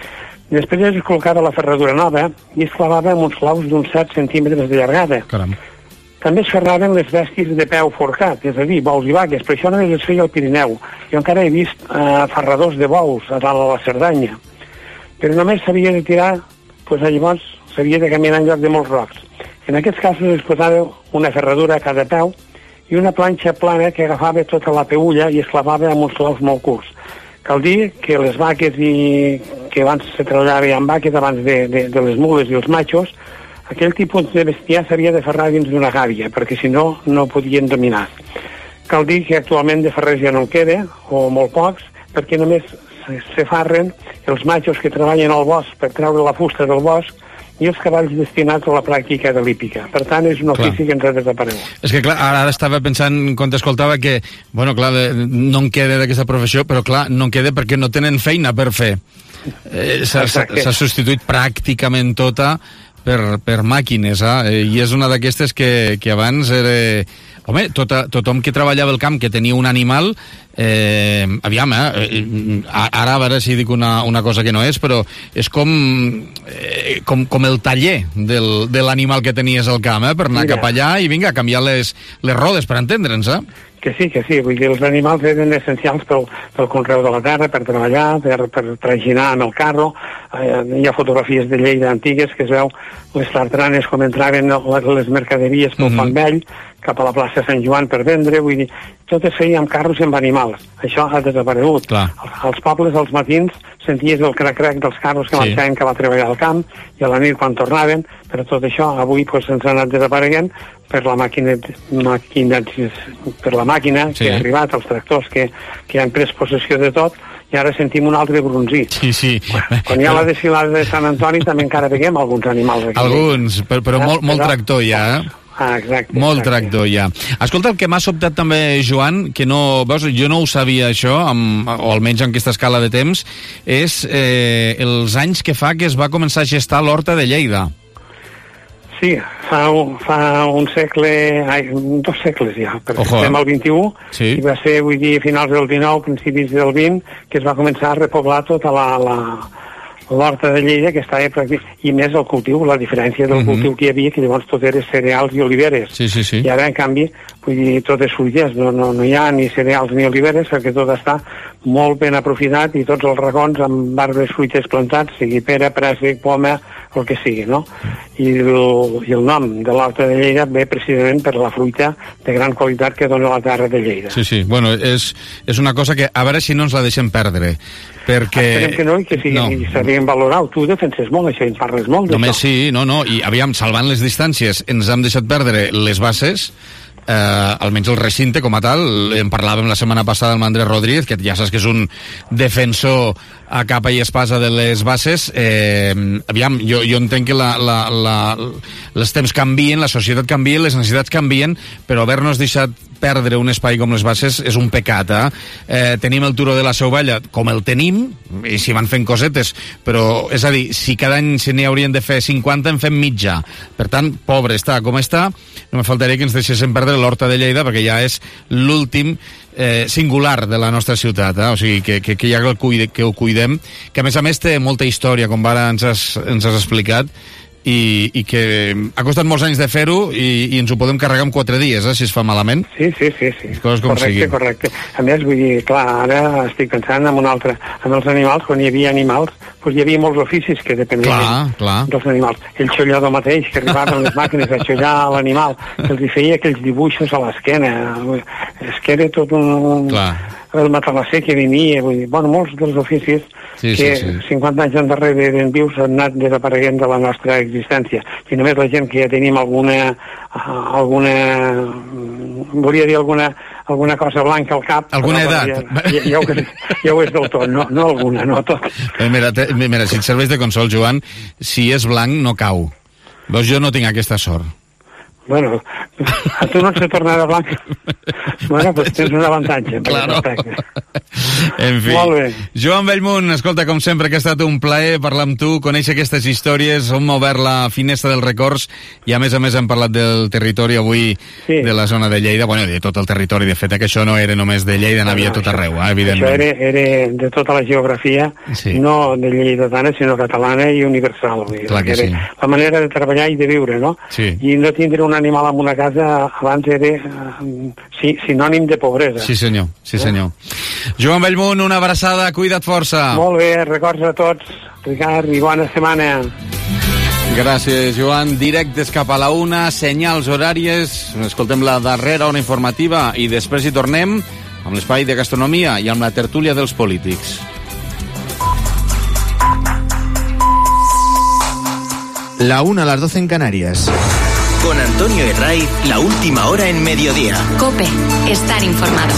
Després es col·locava la ferradura nova i es clavava amb uns claus d'uns 7 centímetres de llargada. Caram. També es ferraven les bèsties de peu forcat, és a dir, bous i vaques, però això només es feia al Pirineu. Jo encara he vist ferradors de bous a dalt a la Cerdanya, però només s'havia de tirar, doncs llavors s'havia de caminar en lloc de molts rocs. En aquests casos es posava una ferradura a cada peu i una planxa plana que agafava tota la peulla i es clavava amb uns claus molt curts. Cal dir que les vaques que abans se treballava amb vaques abans de les mules i els machos, aquell tipus de bestiar s'havia de ferrar dins d'una gàbia, perquè si no, no podien dominar. Cal dir que actualment de ferrers ja no en queda, o molt pocs, perquè només se ferren els machos que treballen al bosc per treure la fusta del bosc i els cavalls destinats a la pràctica de l'hípica. Per tant, és un ofici que ens ha desaparegut. És que, clar, ara estava pensant, quan t'escoltava, que, bueno, clar, no en queda d'aquesta professió, però, clar, no en queda perquè no tenen feina per fer. S'ha substituït pràcticament tota per màquines, i és una d'aquestes que abans era... Home, tothom que treballava al camp, que tenia un animal, aviam, ara a veure si dic una cosa que no és, però és com el taller de l'animal que tenies al camp, per anar cap allà i vinga, a canviar les rodes, per entendre'ns, Que sí, vull dir, els animals eren essencials pel conreu de la terra, per treballar, per traginar amb el carro. Hi ha fotografies de Lleida antigues que es veu les tartranes com entraven les mercaderies pel Pont Vell cap a la plaça Sant Joan per vendre, vull dir, tot es feia amb carros i amb animals. Això ha desaparegut. Als pobles, als matins, senties el crac-crac dels carros que marxaven cap a treballar al camp i a la nit quan tornaven, però tot això avui ens ha anat desapareguent per la màquina que ha arribat, els tractors que han pres possessió de tot, i ara sentim un altre brunzit. Sí. Quan hi ha la desfilada de Sant Antoni també encara veiem alguns animals aquí. Alguns, però molt tractor ja, exacte. Molt tractor ja. Escolta, el que m'ha sobtat també, Joan, que no, veus, jo no ho sabia això, o almenys en aquesta escala de temps, és els anys que fa que es va començar a gestar l'horta de Lleida. Sí, fa un segle, 2 segles ja, perquè estem al 21, i va ser, vull dir, finals del 19, principis del 20, que es va començar a repoblar tota l'horta de Lleida, que estava pràcticament, i més el cultiu, la diferència del cultiu que hi havia, que llavors tot era cereals i oliveres. Sí. I ara, en canvi, vull dir, tot és fruiters, no hi ha ni cereals ni oliveres, perquè tot està molt ben aprofitat i tots els racons amb arbres fruiters plantats, sigui pera, préssec, poma, el que sigui, no? I el nom de l'horta de Lleida ve precisament per la fruita de gran qualitat que dona la terra de Lleida. Sí, bueno, és una cosa que a veure si no ens la deixem perdre, perquè... Esperem que no, i que s'havien valorat. Tu defenses molt això, en parles molt d'això. Només sí, i aviam, salvant les distàncies, ens hem deixat perdre les bases, almenys el recinte com a tal. En parlàvem la setmana passada amb Andrés Rodríguez, que ja saps que és un defensor a capa i espasa de les bases. Aviam, jo entenc que els temps canvien, la societat canvia, les necessitats canvien, però haver-nos deixat perdre un espai com les bases és un pecat, tenim el Turó de la Seu Vella com el tenim, i s'hi van fent cosetes, però, és a dir, si cada any se n'hi haurien de fer 50, en fem mitja. Per tant, pobre està com està, no me faltaria que ens deixéssim perdre l'horta de Lleida, perquè ja és l'últim singular de la nostra ciutat, o sigui, que ja que ho cuidem, que a més té molta història, com ara ens has explicat, i que ha costat molts anys de fer-ho i ens ho podem carregar en 4 dies, si es fa malament. Sí. Correcte. A més, vull dir, clar, ara estic pensant en un altre, en els animals, quan hi havia animals, doncs hi havia molts oficis que depenien dels animals. El xollador mateix, que arribaven les màquines a xollar l'animal, que els hi feia aquells dibuixos a l'esquena. És que era tot un... el matalasser que venia, vull dir, molts dels oficis que 50 anys endarrere eren vius han anat desapareguent de la nostra existència. I només la gent que ja tenim alguna volia dir alguna cosa blanca al cap. Alguna edat. Ja ho és del tot, no alguna, no tot. Mira, si et serveix de consol, Joan, si és blanc no cau. Veus, jo no tinc aquesta sort. Bueno, a tu no se tornarà blanc. Bueno, pues tens un avantatge. Claro. En fi. Molt bé. Joan Bellmunt, escolta, com sempre, que ha estat un plaer parlar amb tu, conèixer aquestes històries, hem obert la finestra dels records i a més hem parlat del territori avui, sí, de la zona de Lleida, bueno, de tot el territori, de fet, que això no era només de Lleida, n'havia tot arreu, evidentment. Això era de tota la geografia, sí, no de lleidatana, sinó catalana i universal. Clar que sí. La manera de treballar i de viure, no? Sí. I no tindre un animal en una casa abans era sinònim de pobresa. Sí, senyor, sí, senyor. Joan Bellmunt, una abraçada, cuida't força. Molt bé, records a tots, Ricard, i bona setmana. Gràcies, Joan. Directes cap a la 1, senyals horàries, escoltem la darrera hora informativa i després hi tornem amb l'espai de gastronomia i amb la tertúlia dels polítics. La 1 a las 12 en Canarias. Con Antonio Herraiz, la última hora en mediodía. COPE, estar informado.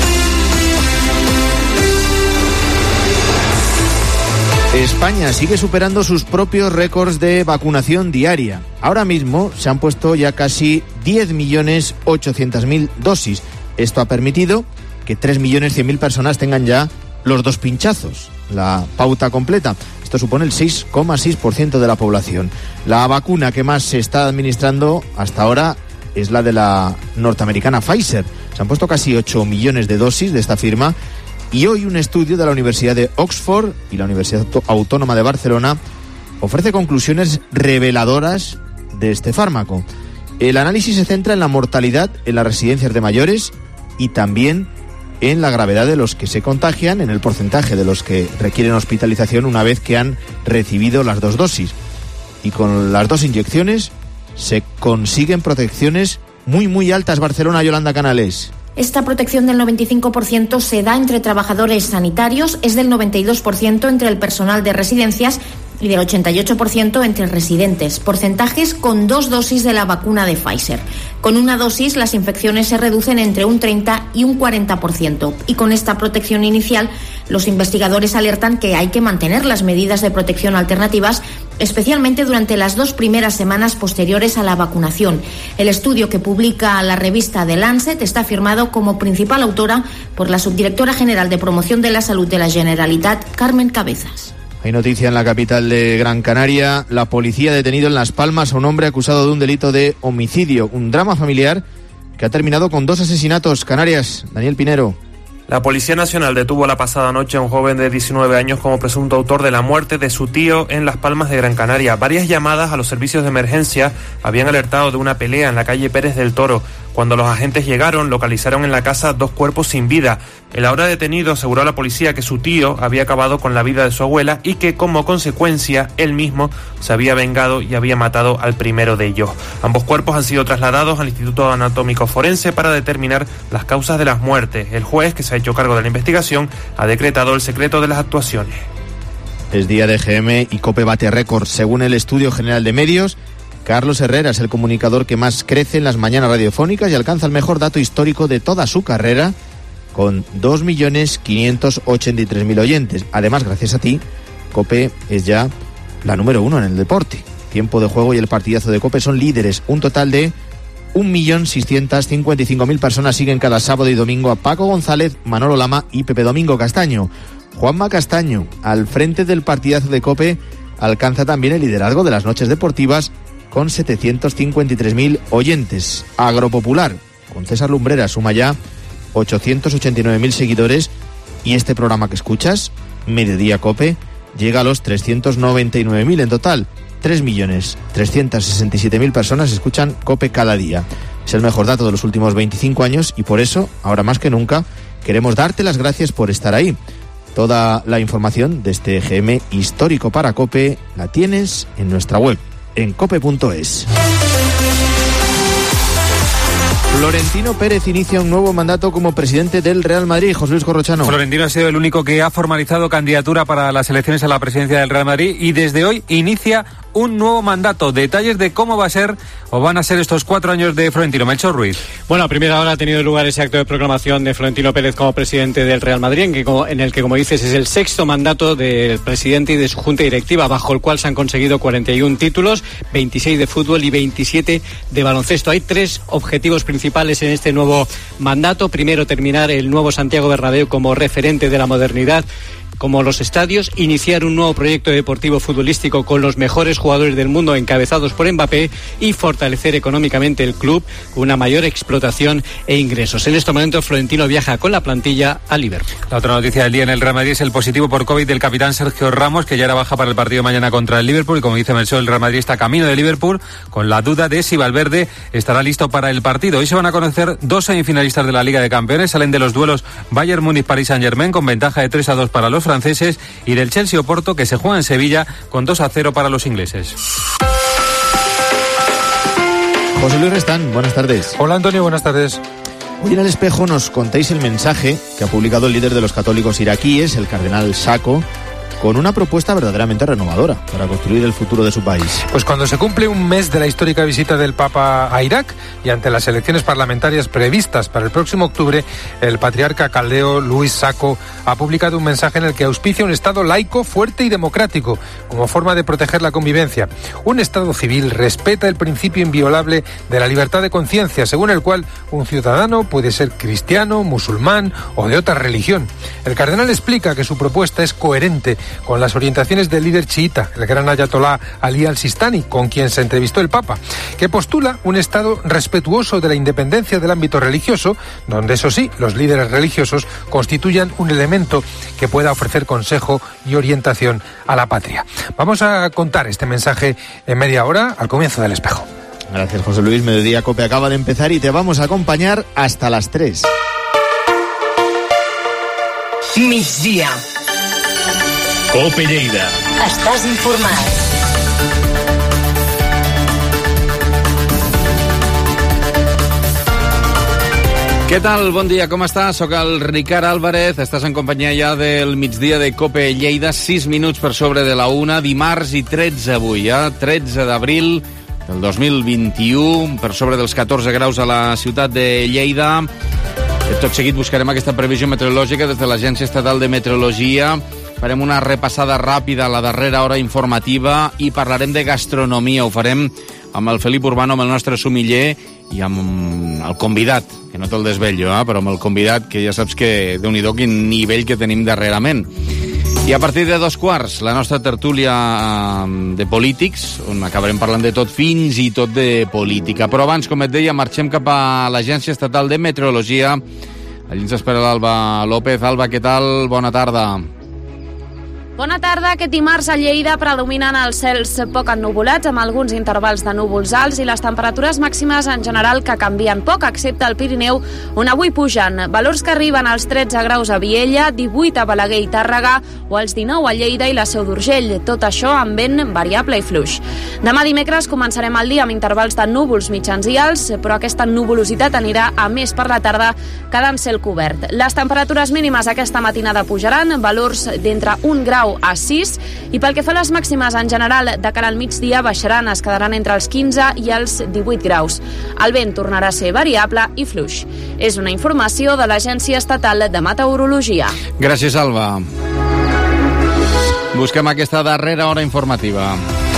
España sigue superando sus propios récords de vacunación diaria. Ahora mismo se han puesto ya casi 10.800.000 dosis. Esto ha permitido que 3.100.000 personas tengan ya los 2 pinchazos, la pauta completa. Esto supone el 6,6% de la población. La vacuna que más se está administrando hasta ahora es la de la norteamericana Pfizer. Se han puesto casi 8 millones de dosis de esta firma y hoy un estudio de la Universidad de Oxford y la Universidad Autónoma de Barcelona ofrece conclusiones reveladoras de este fármaco. El análisis se centra en la mortalidad en las residencias de mayores y también en la gravedad de los que se contagian, en el porcentaje de los que requieren hospitalización una vez que han recibido las 2 dosis. Y con las 2 inyecciones se consiguen protecciones muy altas. Barcelona, Yolanda Canales. Esta protección del 95% se da entre trabajadores sanitarios, es del 92% entre el personal de residencias y del 88% entre residentes. Porcentajes con 2 dosis de la vacuna de Pfizer. Con una dosis las infecciones se reducen entre un 30 y un 40%. Y con esta protección inicial, los investigadores alertan que hay que mantener las medidas de protección alternativas, especialmente durante las 2 primeras semanas posteriores a la vacunación. El estudio que publica la revista The Lancet está firmado como principal autora por la subdirectora general de Promoción de la Salud de la Generalitat, Carmen Cabezas. Hay noticia en la capital de Gran Canaria. La policía ha detenido en Las Palmas a un hombre acusado de un delito de homicidio. Un drama familiar que ha terminado con 2 asesinatos. Canarias, Daniel Pinero. La Policía Nacional detuvo la pasada noche a un joven de 19 años como presunto autor de la muerte de su tío en Las Palmas de Gran Canaria. Varias llamadas a los servicios de emergencia habían alertado de una pelea en la calle Pérez del Toro. Cuando los agentes llegaron, localizaron en la casa 2 cuerpos sin vida. El ahora detenido aseguró a la policía que su tío había acabado con la vida de su abuela y que, como consecuencia, él mismo se había vengado y había matado al primero de ellos. Ambos cuerpos han sido trasladados al Instituto Anatómico Forense para determinar las causas de las muertes. El juez, que se ha hecho cargo de la investigación, ha decretado el secreto de las actuaciones. Es día de GM y COPE bate récords. Según el Estudio General de Medios, Carlos Herrera es el comunicador que más crece en las mañanas radiofónicas y alcanza el mejor dato histórico de toda su carrera, con 2.583.000 oyentes. Además, gracias a ti, COPE es ya la número 1 en el deporte. Tiempo de Juego y el partidazo de COPE son líderes. Un total de 1.655.000 personas siguen cada sábado y domingo a Paco González, Manolo Lama y Pepe Domingo Castaño. Juanma Castaño, al frente del partidazo de COPE, alcanza también el liderazgo de las noches deportivas con 753.000 oyentes. Agropopular, con César Lumbrera, suma ya 889.000 seguidores y este programa que escuchas, Mediodía COPE, llega a los 399.000 en total. 3.367.000 personas escuchan COPE cada día. Es el mejor dato de los últimos 25 años y por eso, ahora más que nunca, queremos darte las gracias por estar ahí. Toda la información de este GM histórico para COPE la tienes en nuestra web, en cope.es. Florentino Pérez inicia un nuevo mandato como presidente del Real Madrid. José Luis Corrochano. Florentino ha sido el único que ha formalizado candidatura para las elecciones a la presidencia del Real Madrid y desde hoy inicia un nuevo mandato. Detalles de cómo va a ser o van a ser estos 4 años de Florentino. Melchor Ruiz. Bueno, a primera hora ha tenido lugar ese acto de proclamación de Florentino Pérez como presidente del Real Madrid, en el que, como dices, es el 6º mandato del presidente y de su junta directiva, bajo el cual se han conseguido 41 títulos, 26 de fútbol y 27 de baloncesto. Hay 3 objetivos principales en este nuevo mandato. Primero, terminar el nuevo Santiago Bernabéu como referente de la modernidad, como los estadios, iniciar un nuevo proyecto deportivo futbolístico con los mejores jugadores del mundo encabezados por Mbappé y fortalecer económicamente el club con una mayor explotación e ingresos. En este momento Florentino viaja con la plantilla a Liverpool. La otra noticia del día en el Real Madrid es el positivo por COVID del capitán Sergio Ramos, que ya era baja para el partido mañana contra el Liverpool y, como dice Melchor, el Real Madrid está camino de Liverpool con la duda de si Valverde estará listo para el partido. Hoy se van a conocer 2 semifinalistas de la Liga de Campeones. Salen de los duelos Bayern Múnich-Paris Saint-Germain con ventaja de 3-2 para los franceses y del Chelsea-Oporto, que se juega en Sevilla con 2-0 para los ingleses. José Luis Restán, buenas tardes. Hola Antonio, buenas tardes. Hoy en El Espejo nos contáis el mensaje que ha publicado el líder de los católicos iraquíes, el cardenal Sacco, con una propuesta verdaderamente renovadora para construir el futuro de su país. Pues cuando se cumple un mes de la histórica visita del Papa a Irak y ante las elecciones parlamentarias previstas para el próximo octubre, el patriarca caldeo Luis Sacco ha publicado un mensaje en el que auspicia un Estado laico, fuerte y democrático como forma de proteger la convivencia. Un Estado civil respeta el principio inviolable de la libertad de conciencia, según el cual un ciudadano puede ser cristiano, musulmán o de otra religión. El cardenal explica que su propuesta es coherente con las orientaciones del líder chiita, el gran ayatolá Ali al-Sistani, con quien se entrevistó el Papa, que postula un Estado respetuoso de la independencia del ámbito religioso, donde, eso sí, los líderes religiosos constituyan un elemento que pueda ofrecer consejo y orientación a la patria. Vamos a contar este mensaje en media hora al comienzo del Espejo. Gracias, José Luis. Mediodía Cope acaba de empezar y te vamos a acompañar hasta las 3. Migdia. Cope Lleida. Estàs informat. Què tal? Bon dia, com estàs? Soc el Ricard Álvarez, estàs en companyia ja del migdia de Cope Lleida, 6 minuts per sobre de la 1, dimarts i 13 avui, 13 d'abril del 2021, per sobre dels 14 graus a la ciutat de Lleida. Tot seguit buscarem aquesta previsió meteorològica des de l'Agència Estatal de Meteorologia. Farem una repassada ràpida a la darrera hora informativa i parlarem de gastronomia. Ho farem amb el Felip Urbano, amb el nostre sumiller, i amb el convidat, que no te'l desvello, però amb el convidat, que ja saps que déu-n'hi-do quin nivell que tenim darrerament. I a partir de 2:15, la nostra tertúlia de polítics, on acabarem parlant de tot, fins i tot de política. Però abans, com et deia, marxem cap a l'Agència Estatal de Meteorologia. Allí ens espera l'Alba López. Alba, què tal? Bona tarda. Bona tarda. Aquest dimarts a Lleida predominen els cels poc ennuvolats, amb alguns intervals de núvols alts i les temperatures màximes en general que canvien poc, excepte al Pirineu, on avui pugen. Valors que arriben als 13 graus a Viella, 18 a Balaguer i Tàrrega o als 19 a Lleida i la Seu d'Urgell. Tot això amb vent variable i fluix. Demà dimecres començarem el dia amb intervals de núvols mitjans i alts, però aquesta nuvolositat anirà a més per la tarda, quedant cel cobert. Les temperatures mínimes aquesta matinada pujaran, valors d'entre 1 grau a 6, i pel que fa a les màximes en general de cara al migdia baixaran, es quedaran entre els 15 i els 18 graus. El vent tornarà a ser variable i fluix. És una informació de l'Agència Estatal de Meteorologia. Gràcies, Alba. Busquem aquesta darrera hora informativa.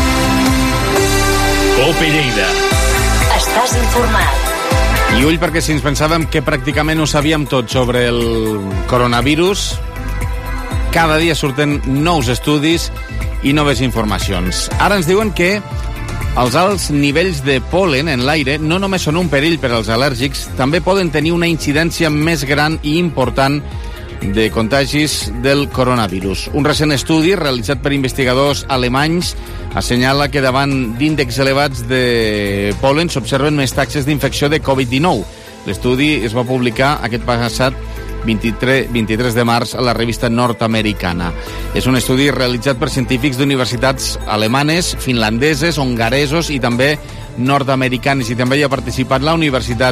Cope Lleida. Estàs informat. I ull, perquè si ens pensàvem que pràcticament ho sabíem tot sobre el coronavirus, cada dia surten nous estudis i noves informacions. Ara ens diuen que els alts nivells de pol·len en l'aire no només són un perill per als al·lèrgics, també poden tenir una incidència més gran i important de contagis del coronavirus. Un recent estudi realitzat per investigadors alemanys assenyala que davant d'índexs elevats de pol·len s'observen més taxes d'infecció de Covid-19. L'estudi es va publicar aquest passat 23 de març a la revista nord-americana. És un estudi realitzat per científics d'universitats alemanes, finlandeses, hongaresos i també nord-americanes, i també hi ha participat la Universitat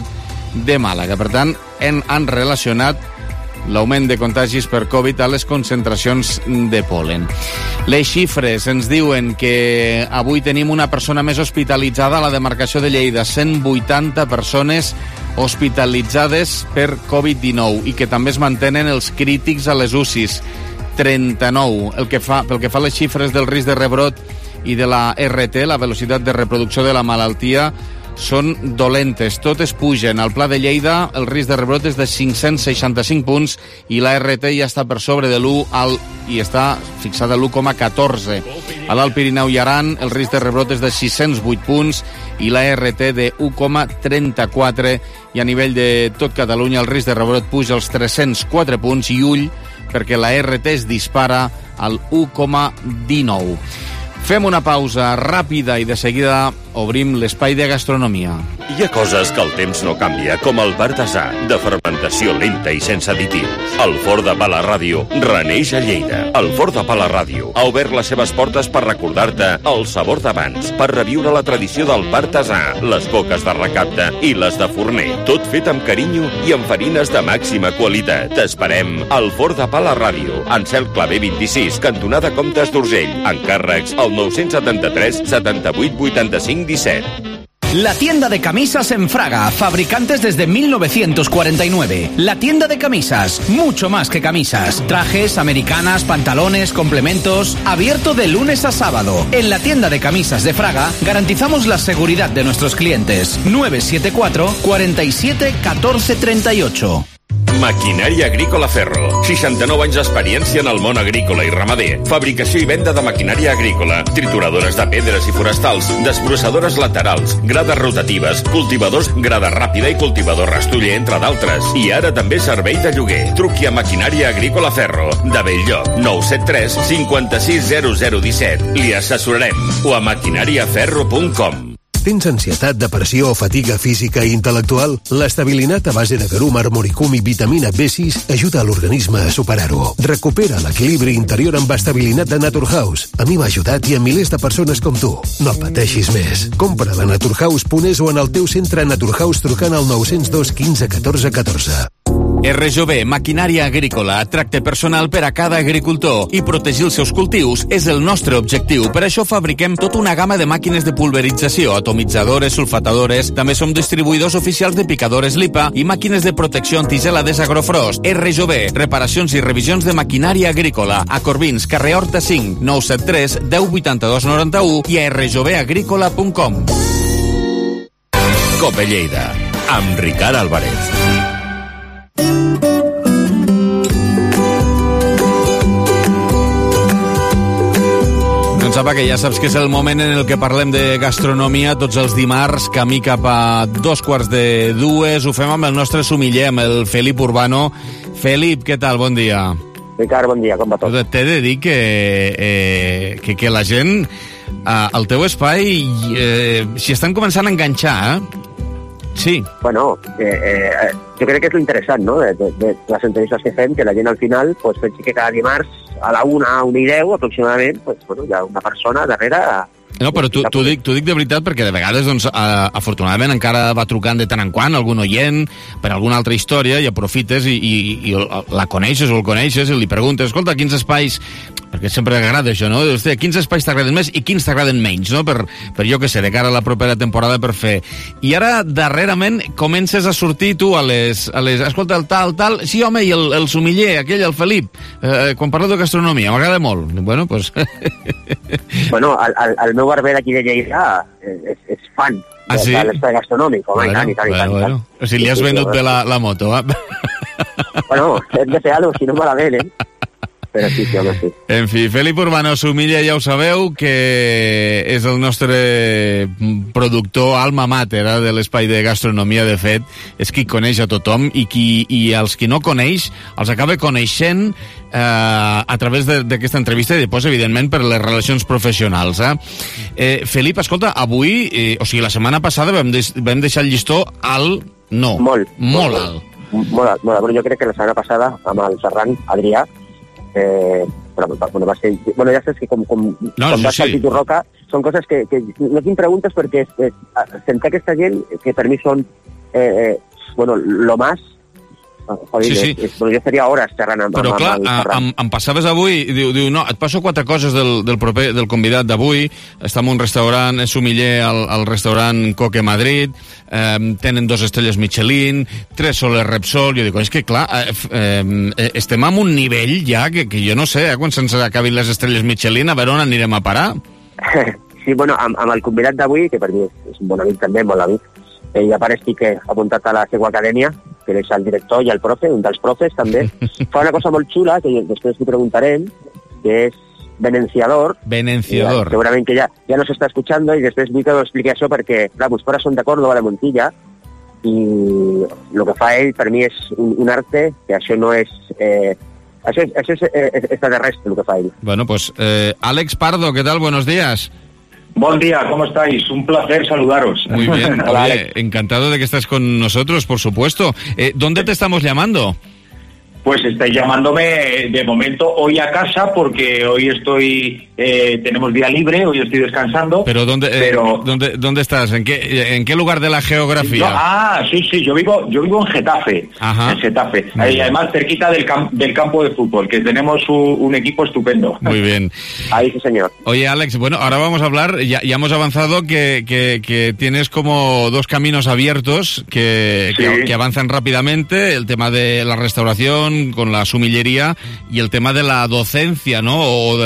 de Màlaga. Per tant, han relacionat l'augment de contagis per Covid a les concentracions de pol·len. Les xifres ens diuen que avui tenim una persona més hospitalitzada a la demarcació de Lleida, 180 persones hospitalitzades per Covid-19 i que també es mantenen els crítics a les UCIs, 39. Pel que fa a les xifres del risc de rebrot i de la RT, la velocitat de reproducció de la malaltia, són dolentes, totes pugen. Al Pla de Lleida el risc de rebrot és de 565 punts i la RT ja està per sobre de l'1 i està fixada a l'1,14. A l'Alt Pirineu i Aran el risc de rebrot és de 608 punts i la RT de 1,34, i a nivell de tot Catalunya el risc de rebrot puja als 304 punts i ull perquè la RT es dispara al 1,19. Fem una pausa ràpida i de seguida obrim l'espai de gastronomia. Hi ha coses que el temps no canvia, com el partasà, de fermentació lenta i sense additius. El Forn de Pa La Ràdio reneix a Lleida. El Forn de Pa La Ràdio ha obert les seves portes per recordar-te el sabor d'abans, per reviure la tradició del partasà, les coques de recapte i les de forner. Tot fet amb carinyo i amb farines de màxima qualitat. T'esperem al Forn de Pa La Ràdio, en Cel Clavé 26, cantonada Comtes d'Urgell. Encàrrecs al 973 78 85 17. La tienda de camisas en Fraga, fabricantes desde 1949. La tienda de camisas, mucho más que camisas. Trajes, americanas, pantalones, complementos. Abierto de lunes a sábado. En la tienda de camisas de Fraga garantizamos la seguridad de nuestros clientes. 974 47 14 38. Maquinària Agrícola Ferro. 69 anys d'experiència en el món agrícola i ramader. Fabricació i venda de maquinària agrícola. Trituradores de pedres i forestals. Desbrossadores laterals. Grades rotatives. Cultivadors grada ràpida i cultivador rastoller, entre d'altres. I ara també servei de lloguer. Truqui a Maquinària Agrícola Ferro. De Belllloc. 973 56 0017. Li assessorarem. O a maquinàriaferro.com. Tens ansietat, depressió o fatiga física i intel·lectual? L'estabilinat a base de garum, armoricum i vitamina B6 ajuda a l'organisme a superar-ho. Recupera l'equilibri interior amb estabilinat de Naturhaus. A mi m'ha ajudat i a milers de persones com tu. No pateixis més. Compra-la a naturhaus.es o en el teu centre Naturhaus trucant al 902 15 14 14. RJB, maquinària agrícola, tracte personal per a cada agricultor i protegir els seus cultius és el nostre objectiu. Per això fabriquem tota una gamma de màquines de pulverització, atomitzadores, sulfatadores, també som distribuïdors oficials de picadores LIPA i màquines de protecció antigelades Agrofrost. RJB, reparacions i revisions de maquinària agrícola, a Corbins, carrer Horta 5, 973 10 82 91 i a rjbagrícola.com. Cope Lleida, amb Ricard Álvarez. Doncs apa, que ja saps que és el moment en el que parlem de gastronomia tots els dimarts, camí cap a 2:45. Ho fem amb el nostre sumiller, amb el Felip Urbano. Felip, què tal? Bon dia. Ricard, bon dia, com va tot? T'he de dir que la gent al teu espai s'hi estan començant a enganxar, Sí. Bueno, jo crec que és l'interessant, no?, de les entrevistes que fem, que la gent al final pues, pensi que cada dimarts a la 1:10 aproximadament, pues, bueno, hi ha una persona darrere... No, però t'ho dic de veritat perquè de vegades, doncs, afortunadament encara va trucant de tant en quant algun oient per alguna altra història i aprofites i la coneixes o el coneixes i li preguntes, escolta, quins espais... Perquè sempre agrada això, no? Hòstia, quins espais t'agraden més i quins t'agraden menys, no? Per jo què sé, de cara a la propera temporada per fer. I ara, darrerament, comences a sortir tu a les escolta, el tal... Sí, home, i el sumiller, aquell, el Felip, quan parlo de gastronomia, m'agrada molt. Bueno, doncs... Bueno, el meu barber aquí de Lleida és fan de l'espai gastronòmic, home, i tant. O sigui, li has venut bé la moto, Bueno, hem de fer alguna cosa, si no malament, Però sí, home, sí. En fi, Felip Urbano, sumiller, ja ho sabeu, que és el nostre productor alma mater de l'espai de gastronomia, de fet, és qui coneix a tothom i els qui no coneix els acaba coneixent a través d'aquesta entrevista i després, evidentment, per les relacions professionals. Felip, escolta, avui, o sigui, la setmana passada vam deixar el llistó alt, no. Molt alt. Molt alt. Però jo crec que la setmana passada, amb el Ferran Adrià, va ser... Bueno, ja saps que com va ser el Titu Roca, són coses que no tinc preguntes perquè sentir aquesta gent que per mi són bueno, lo más... Joder, Sí. jo estaria hores xerrant amb Però clar, el Ferran. em passaves avui, diu, no, et passo 4 coses del convidat d'avui, està en un restaurant, és sumiller al restaurant Coque Madrid, tenen 2 estrelles Michelin, 3 soles Repsol, jo dic, és que clar, estem en un nivell ja que jo no sé, quan se'ns acabin les estrelles Michelin, a veure on anirem a parar. Sí, bueno, amb el convidat d'avui, que per mi és un bon amic també, molt amic, ja per estic apuntat a la seva acadèmia, que és el director i el profe, un dels profes també, fa una cosa molt xula, que després li preguntarem, que és Venenciador. Venenciador. Segurament que ja nos està escuchando i després vull que ho expliqui això perquè, clar, pues fora són de Córdoba, de Montilla, i el que fa ell per mi és un arte, que això no és... Això és extraterrestre, el que fa ell. Bueno, pues Alex Pardo, ¿qué tal? Buenos días. Buen día, ¿cómo estáis? Un placer saludaros. Muy bien, oye, encantado de que estés con nosotros, por supuesto. ¿Dónde te estamos llamando? Pues estáis llamándome de momento hoy a casa porque hoy tenemos día libre, hoy estoy descansando. Pero ¿dónde estás? ¿En qué lugar de la geografía? Sí, yo vivo en Getafe. Ajá. En Getafe. Ahí, además cerquita del campo de fútbol, que tenemos un equipo estupendo. Muy bien. Ahí sí, señor. Oye, Alex, bueno, ahora vamos a hablar, ya hemos avanzado que tienes como 2 caminos abiertos que avanzan rápidamente, el tema de la restauración con la sumillería y el tema de la docencia, ¿no?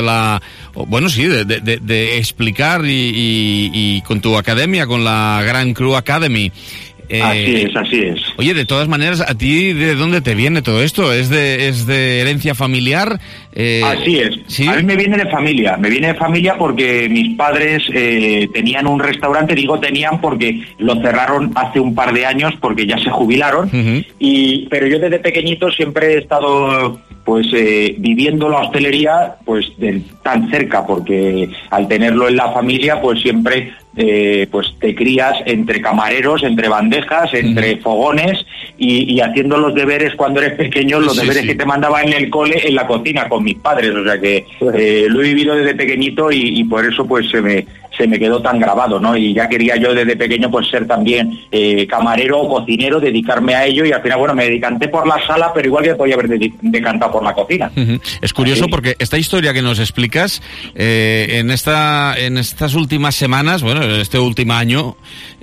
De explicar y con tu academia, con la Gran Cru Academy. Así es. Oye, de todas maneras, ¿a ti de dónde te viene todo esto? ¿Es de herencia familiar? Así es. ¿Sí? A mí me viene de familia porque mis padres tenían un restaurante, digo tenían porque lo cerraron hace un par de años porque ya se jubilaron, pero yo desde pequeñito siempre he estado viviendo la hostelería tan cerca, porque al tenerlo en la familia pues siempre te crías entre camareros, entre bandejas, entre fogones y haciendo los deberes cuando eres pequeño, los deberes que te mandaban en el cole, en la cocina con mis padres, o sea que lo he vivido desde pequeñito y por eso pues se me quedó tan grabado, ¿no? Y ya quería yo desde pequeño pues ser también camarero o cocinero, dedicarme a ello y al final, bueno, me decanté por la sala, pero igual que podía haber decantado por la cocina. Es curioso porque esta historia que nos explicas en estas últimas semanas, bueno, este último año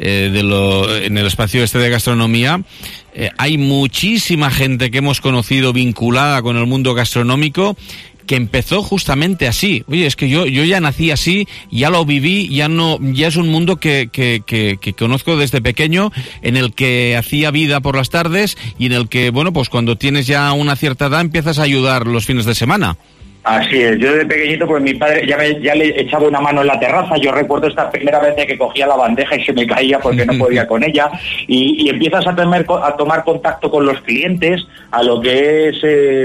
en el espacio de gastronomía, hay muchísima gente que hemos conocido vinculada con el mundo gastronómico que empezó justamente así. Oye, es que yo ya nací así, ya lo viví, ya es un mundo que conozco desde pequeño, en el que hacía vida por las tardes y en el que, bueno, pues cuando tienes ya una cierta edad empiezas a ayudar los fines de semana. Así es, yo desde pequeñito pues mi padre ya le echaba una mano en la terraza. Yo recuerdo esta primera vez que cogía la bandeja y se me caía porque no podía con ella y empiezas a tomar contacto con los clientes, a lo que es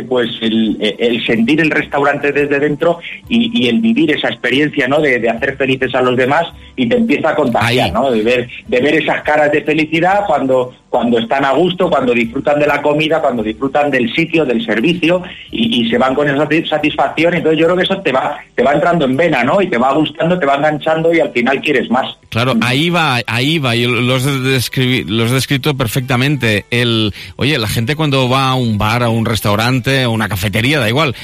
el sentir el restaurante desde dentro y el vivir esa experiencia, ¿no? De hacer felices a los demás, y te empieza a contagiar, ¿no? De ver esas caras de felicidad cuando están a gusto, cuando disfrutan de la comida, cuando disfrutan del sitio, del servicio y se van con esa satisfacción. Entonces yo creo que eso te va entrando en vena, ¿no? Y te va gustando, te va enganchando y al final quieres más. Claro, ahí va, y lo has descrito perfectamente. Oye, la gente cuando va a un bar, a un restaurante, a una cafetería, da igual,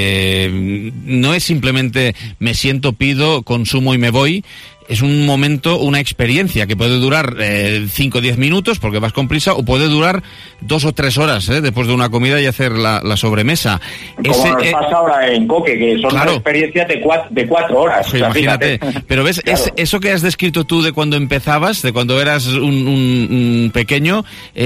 no es simplemente me siento, pido, consumo y me voy. Es un momento, una experiencia que puede durar 5 o 10 minutos porque vas con prisa, o puede durar 2 o 3 horas después de una comida y hacer la sobremesa. Como nos pasa ahora en Coque, que son una experiencia de 4 horas. Oye, imagínate. Pero ves, eso que has descrito tú de cuando empezabas, de cuando eras un pequeño,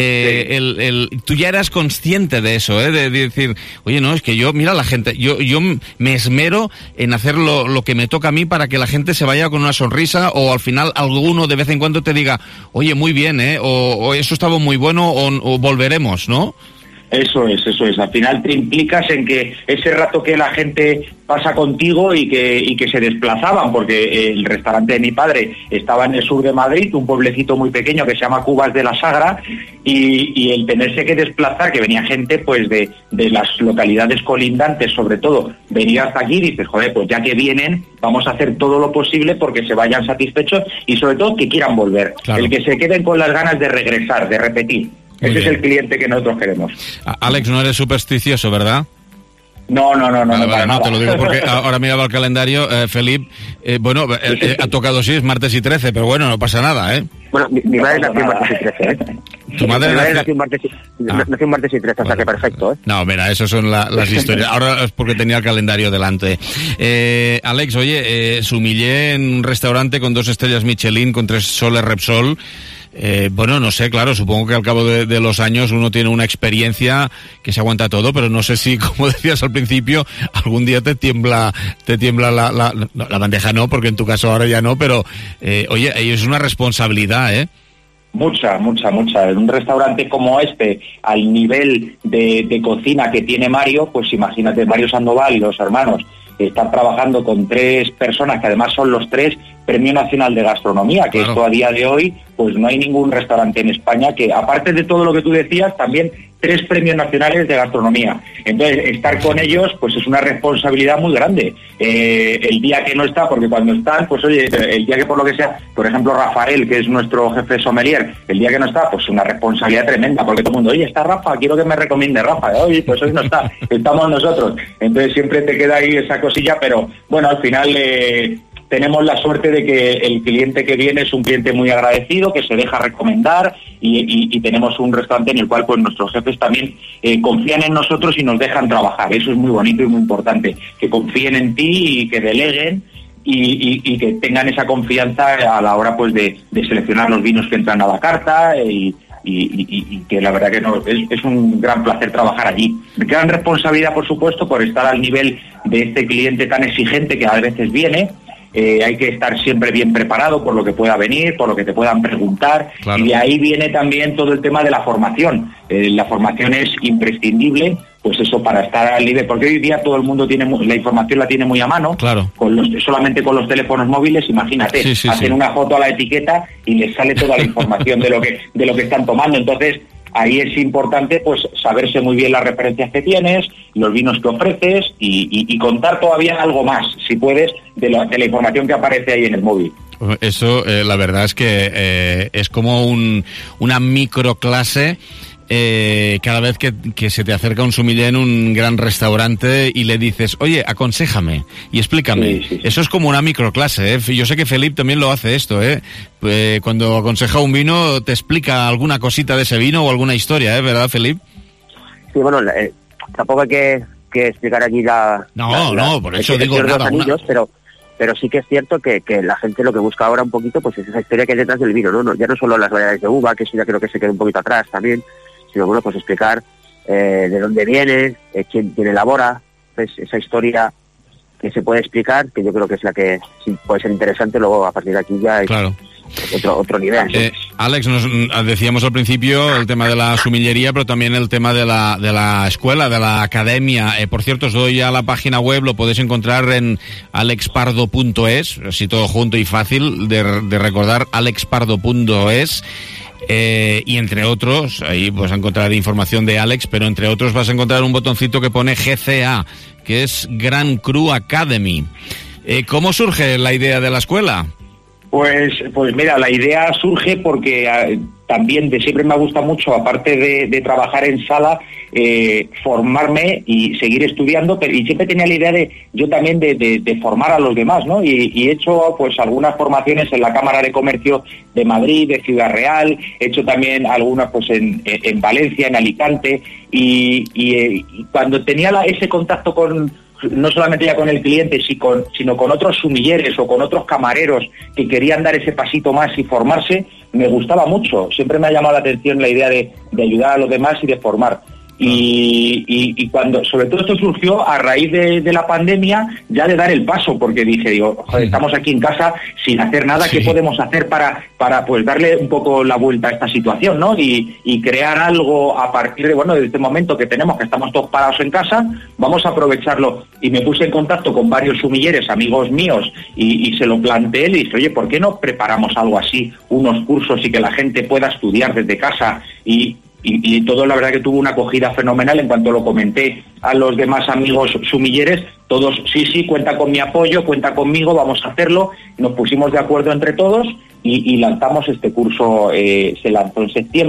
tú ya eras consciente de eso, de decir, oye, no, es que mira la gente, yo me esmero en hacer lo que me toca a mí para que la gente se vaya con una sonrisa, o al final alguno de vez en cuando te diga, oye, muy bien, o eso estaba muy bueno, o volveremos, ¿no? Eso es. Al final te implicas en que ese rato que la gente pasa contigo y que se desplazaban, porque el restaurante de mi padre estaba en el sur de Madrid, un pueblecito muy pequeño que se llama Cubas de la Sagra, y el tenerse que desplazar, que venía gente pues de las localidades colindantes, sobre todo, venir hasta aquí, dices, joder, pues ya que vienen, vamos a hacer todo lo posible porque se vayan satisfechos y sobre todo que quieran volver. Claro. El que se queden con las ganas de regresar, de repetir. Ese es el cliente que nosotros queremos. Alex, no eres supersticioso, ¿verdad? No, te lo digo porque ahora miraba el calendario, Felip, ha tocado sí, es martes y 13, pero bueno, no pasa nada, ¿eh? Bueno, mi madre nació martes y 13, ¿eh? Tu madre nació martes y 13, o sea que perfecto, ¿eh? No, mira, esas son las historias. Ahora es porque tenía el calendario delante. Alex, oye, sumillé en un restaurante con 2 estrellas Michelin, con 3 soles Repsol. No sé, claro, supongo que al cabo de los años uno tiene una experiencia que se aguanta todo, pero no sé si, como decías al principio, algún día te tiembla la bandeja, no, porque en tu caso ahora ya no, pero oye, es una responsabilidad, ¿eh? Mucha. En un restaurante como este, al nivel de cocina que tiene Mario, pues imagínate, Mario Sandoval y los hermanos están trabajando con 3 personas, que además son los 3 Premio Nacional de Gastronomía, que esto a día de hoy, pues no hay ningún restaurante en España que, aparte de todo lo que tú decías, también 3 premios nacionales de gastronomía. Entonces, estar con ellos, pues es una responsabilidad muy grande. El día que no está, porque cuando están, pues oye, el día que por lo que sea, por ejemplo, Rafael, que es nuestro jefe sommelier, el día que no está, pues una responsabilidad tremenda, porque todo el mundo, oye, está Rafa, quiero que me recomiende Rafa. Oye, pues hoy no está, estamos nosotros. Entonces siempre te queda ahí esa cosilla, pero bueno, al final tenemos la suerte de que el cliente que viene es un cliente muy agradecido, que se deja recomendar y tenemos un restaurante en el cual pues nuestros jefes también confían en nosotros y nos dejan trabajar. Eso es muy bonito y muy importante, que confíen en ti y que deleguen y que tengan esa confianza a la hora pues de seleccionar los vinos que entran a la carta y que la verdad que es un gran placer trabajar allí. Gran responsabilidad, por supuesto, por estar al nivel de este cliente tan exigente que a veces viene. Hay que estar siempre bien preparado por lo que pueda venir, por lo que te puedan preguntar, claro. Y de ahí viene también todo el tema de la formación. La formación es imprescindible, pues eso, para estar al nivel, porque hoy día todo el mundo tiene la información la tiene muy a mano, claro. Solamente con los teléfonos móviles, imagínate, hacen una foto a la etiqueta y les sale toda la información de lo que están tomando. Entonces, ahí es importante pues saberse muy bien las referencias que tienes, los vinos que ofreces y contar todavía algo más, si puedes, de la información que aparece ahí en el móvil. Eso, la verdad es que es como una microclase. Cada vez que se te acerca un sommelier en un gran restaurante y le dices, oye, aconséjame y explícame. Sí. Eso es como una microclase, ¿eh? Yo sé que Felip también lo hace esto, ¿eh? Cuando aconseja un vino te explica alguna cosita de ese vino o alguna historia, ¿verdad, Felip? Sí, bueno, tampoco hay que explicar aquí por eso digo nada. Anillos, pero sí que es cierto que la gente lo que busca ahora un poquito pues es esa historia que hay detrás del vino, ¿no? Ya no solo las variedades de uva, que eso ya creo que se queda un poquito atrás también, sino bueno, pues explicar de dónde viene, quién elabora, pues esa historia que se puede explicar, que yo creo que es la que sí puede ser interesante, luego a partir de aquí ya es otro nivel. ¿Sí? Alex, nos decíamos al principio el tema de la sumillería, pero también el tema de la escuela, de la academia. Por cierto, os doy ya la página web, lo podéis encontrar en alexpardo.es, así todo junto y fácil de recordar, alexpardo.es. Y entre otros, ahí vas a encontrar información de Alex, pero entre otros vas a encontrar un botoncito que pone GCA, que es Grand Cru Academy. ¿Cómo surge la idea de la escuela? Pues mira, la idea surge porque también de siempre me ha gustado mucho, aparte de trabajar en sala, formarme y seguir estudiando, y siempre tenía la idea de formar a los demás, ¿no? Y he hecho pues algunas formaciones en la Cámara de Comercio de Madrid, de Ciudad Real, he hecho también algunas pues en Valencia, en Alicante, y cuando tenía ese contacto no solamente ya con el cliente, sino con otros sumilleres o con otros camareros que querían dar ese pasito más y formarse, me gustaba mucho. Siempre me ha llamado la atención la idea de ayudar a los demás y de formar. Y cuando, sobre todo esto surgió a raíz de la pandemia, ya de dar el paso, porque digo, joder, estamos aquí en casa sin hacer nada, ¿qué podemos hacer para pues darle un poco la vuelta a esta situación, ¿no? Y crear algo a partir de este momento que estamos todos parados en casa, vamos a aprovecharlo. Y me puse en contacto con varios sumilleres, amigos míos, y se lo planteé, le dije, oye, ¿por qué no preparamos algo así, unos cursos y que la gente pueda estudiar desde casa? Y todo, la verdad, que tuvo una acogida fenomenal. En cuanto lo comenté a los demás amigos sumilleres, todos, sí, cuenta con mi apoyo, cuenta conmigo, vamos a hacerlo. Nos pusimos de acuerdo entre todos y lanzamos este curso. Se lanzó en septiembre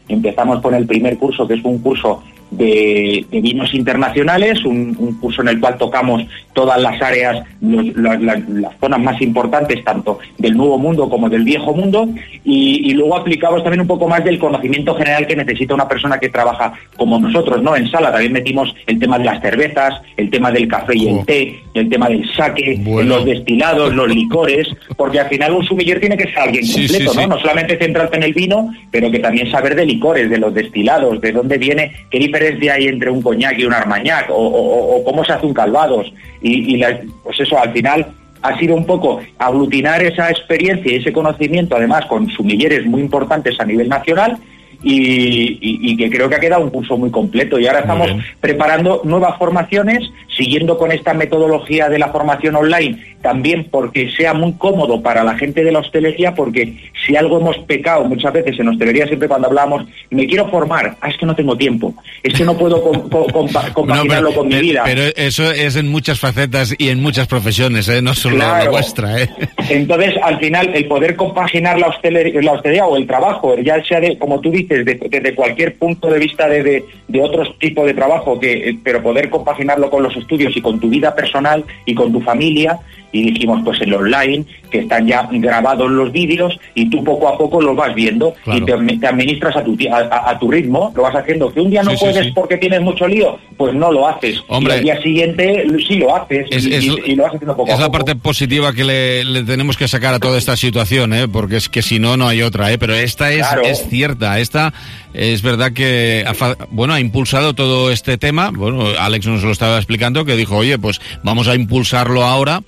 empezamos con el primer curso, que es un curso de vinos internacionales, un curso en el cual tocamos todas las áreas, las zonas más importantes, tanto del Nuevo Mundo como del Viejo Mundo, y luego aplicamos también un poco más del conocimiento general que necesita una persona que trabaja como nosotros, ¿no? En sala también metimos el tema de las cervezas, el tema del café y el té, el tema del sake, los destilados, los licores, porque al final un sumiller tiene que ser alguien completo, ¿no? No solamente centrarte en el vino, pero que también saber de licores, de los destilados, de dónde viene, qué diferencia hay entre un coñac y un armagnac, o cómo se hace un calvados, pues eso, al final ha sido un poco aglutinar esa experiencia y ese conocimiento, además con sumilleres muy importantes a nivel nacional, y que creo que ha quedado un curso muy completo, y ahora estamos preparando nuevas formaciones, siguiendo con esta metodología de la formación online, también porque sea muy cómodo para la gente de la hostelería, porque si algo hemos pecado muchas veces en hostelería, siempre cuando hablábamos, me quiero formar, es que no tengo tiempo, es que no puedo compaginarlo con mi vida. Pero eso es en muchas facetas y en muchas profesiones, no solo la vuestra. Entonces, al final, el poder compaginar la hostelería o el trabajo, ya sea de, como tú dices, desde cualquier punto de vista de otros tipos de trabajo, pero poder compaginarlo con los estudios y con tu vida personal y con tu familia, y dijimos, pues el online, que están ya grabados los vídeos, y tú poco a poco los vas viendo, y te administras a tu ritmo, lo vas haciendo. Que un día no puedes porque tienes mucho lío, pues no lo haces. Hombre, y al día siguiente sí lo haces, y lo vas haciendo poco a poco. Es la parte positiva que le tenemos que sacar a toda esta situación, porque es que si no, no hay otra, pero esta es cierta, esta es verdad que ha impulsado todo este tema. Bueno, Alex nos lo estaba explicando, que dijo, oye, pues vamos a impulsarlo ahora,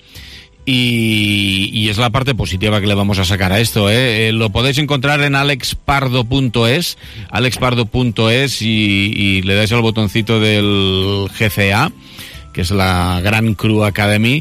y es la parte positiva que le vamos a sacar a esto. Lo podéis encontrar en alexpardo.es, y le dais al botoncito del GCA, que es la Gran Cru Academy.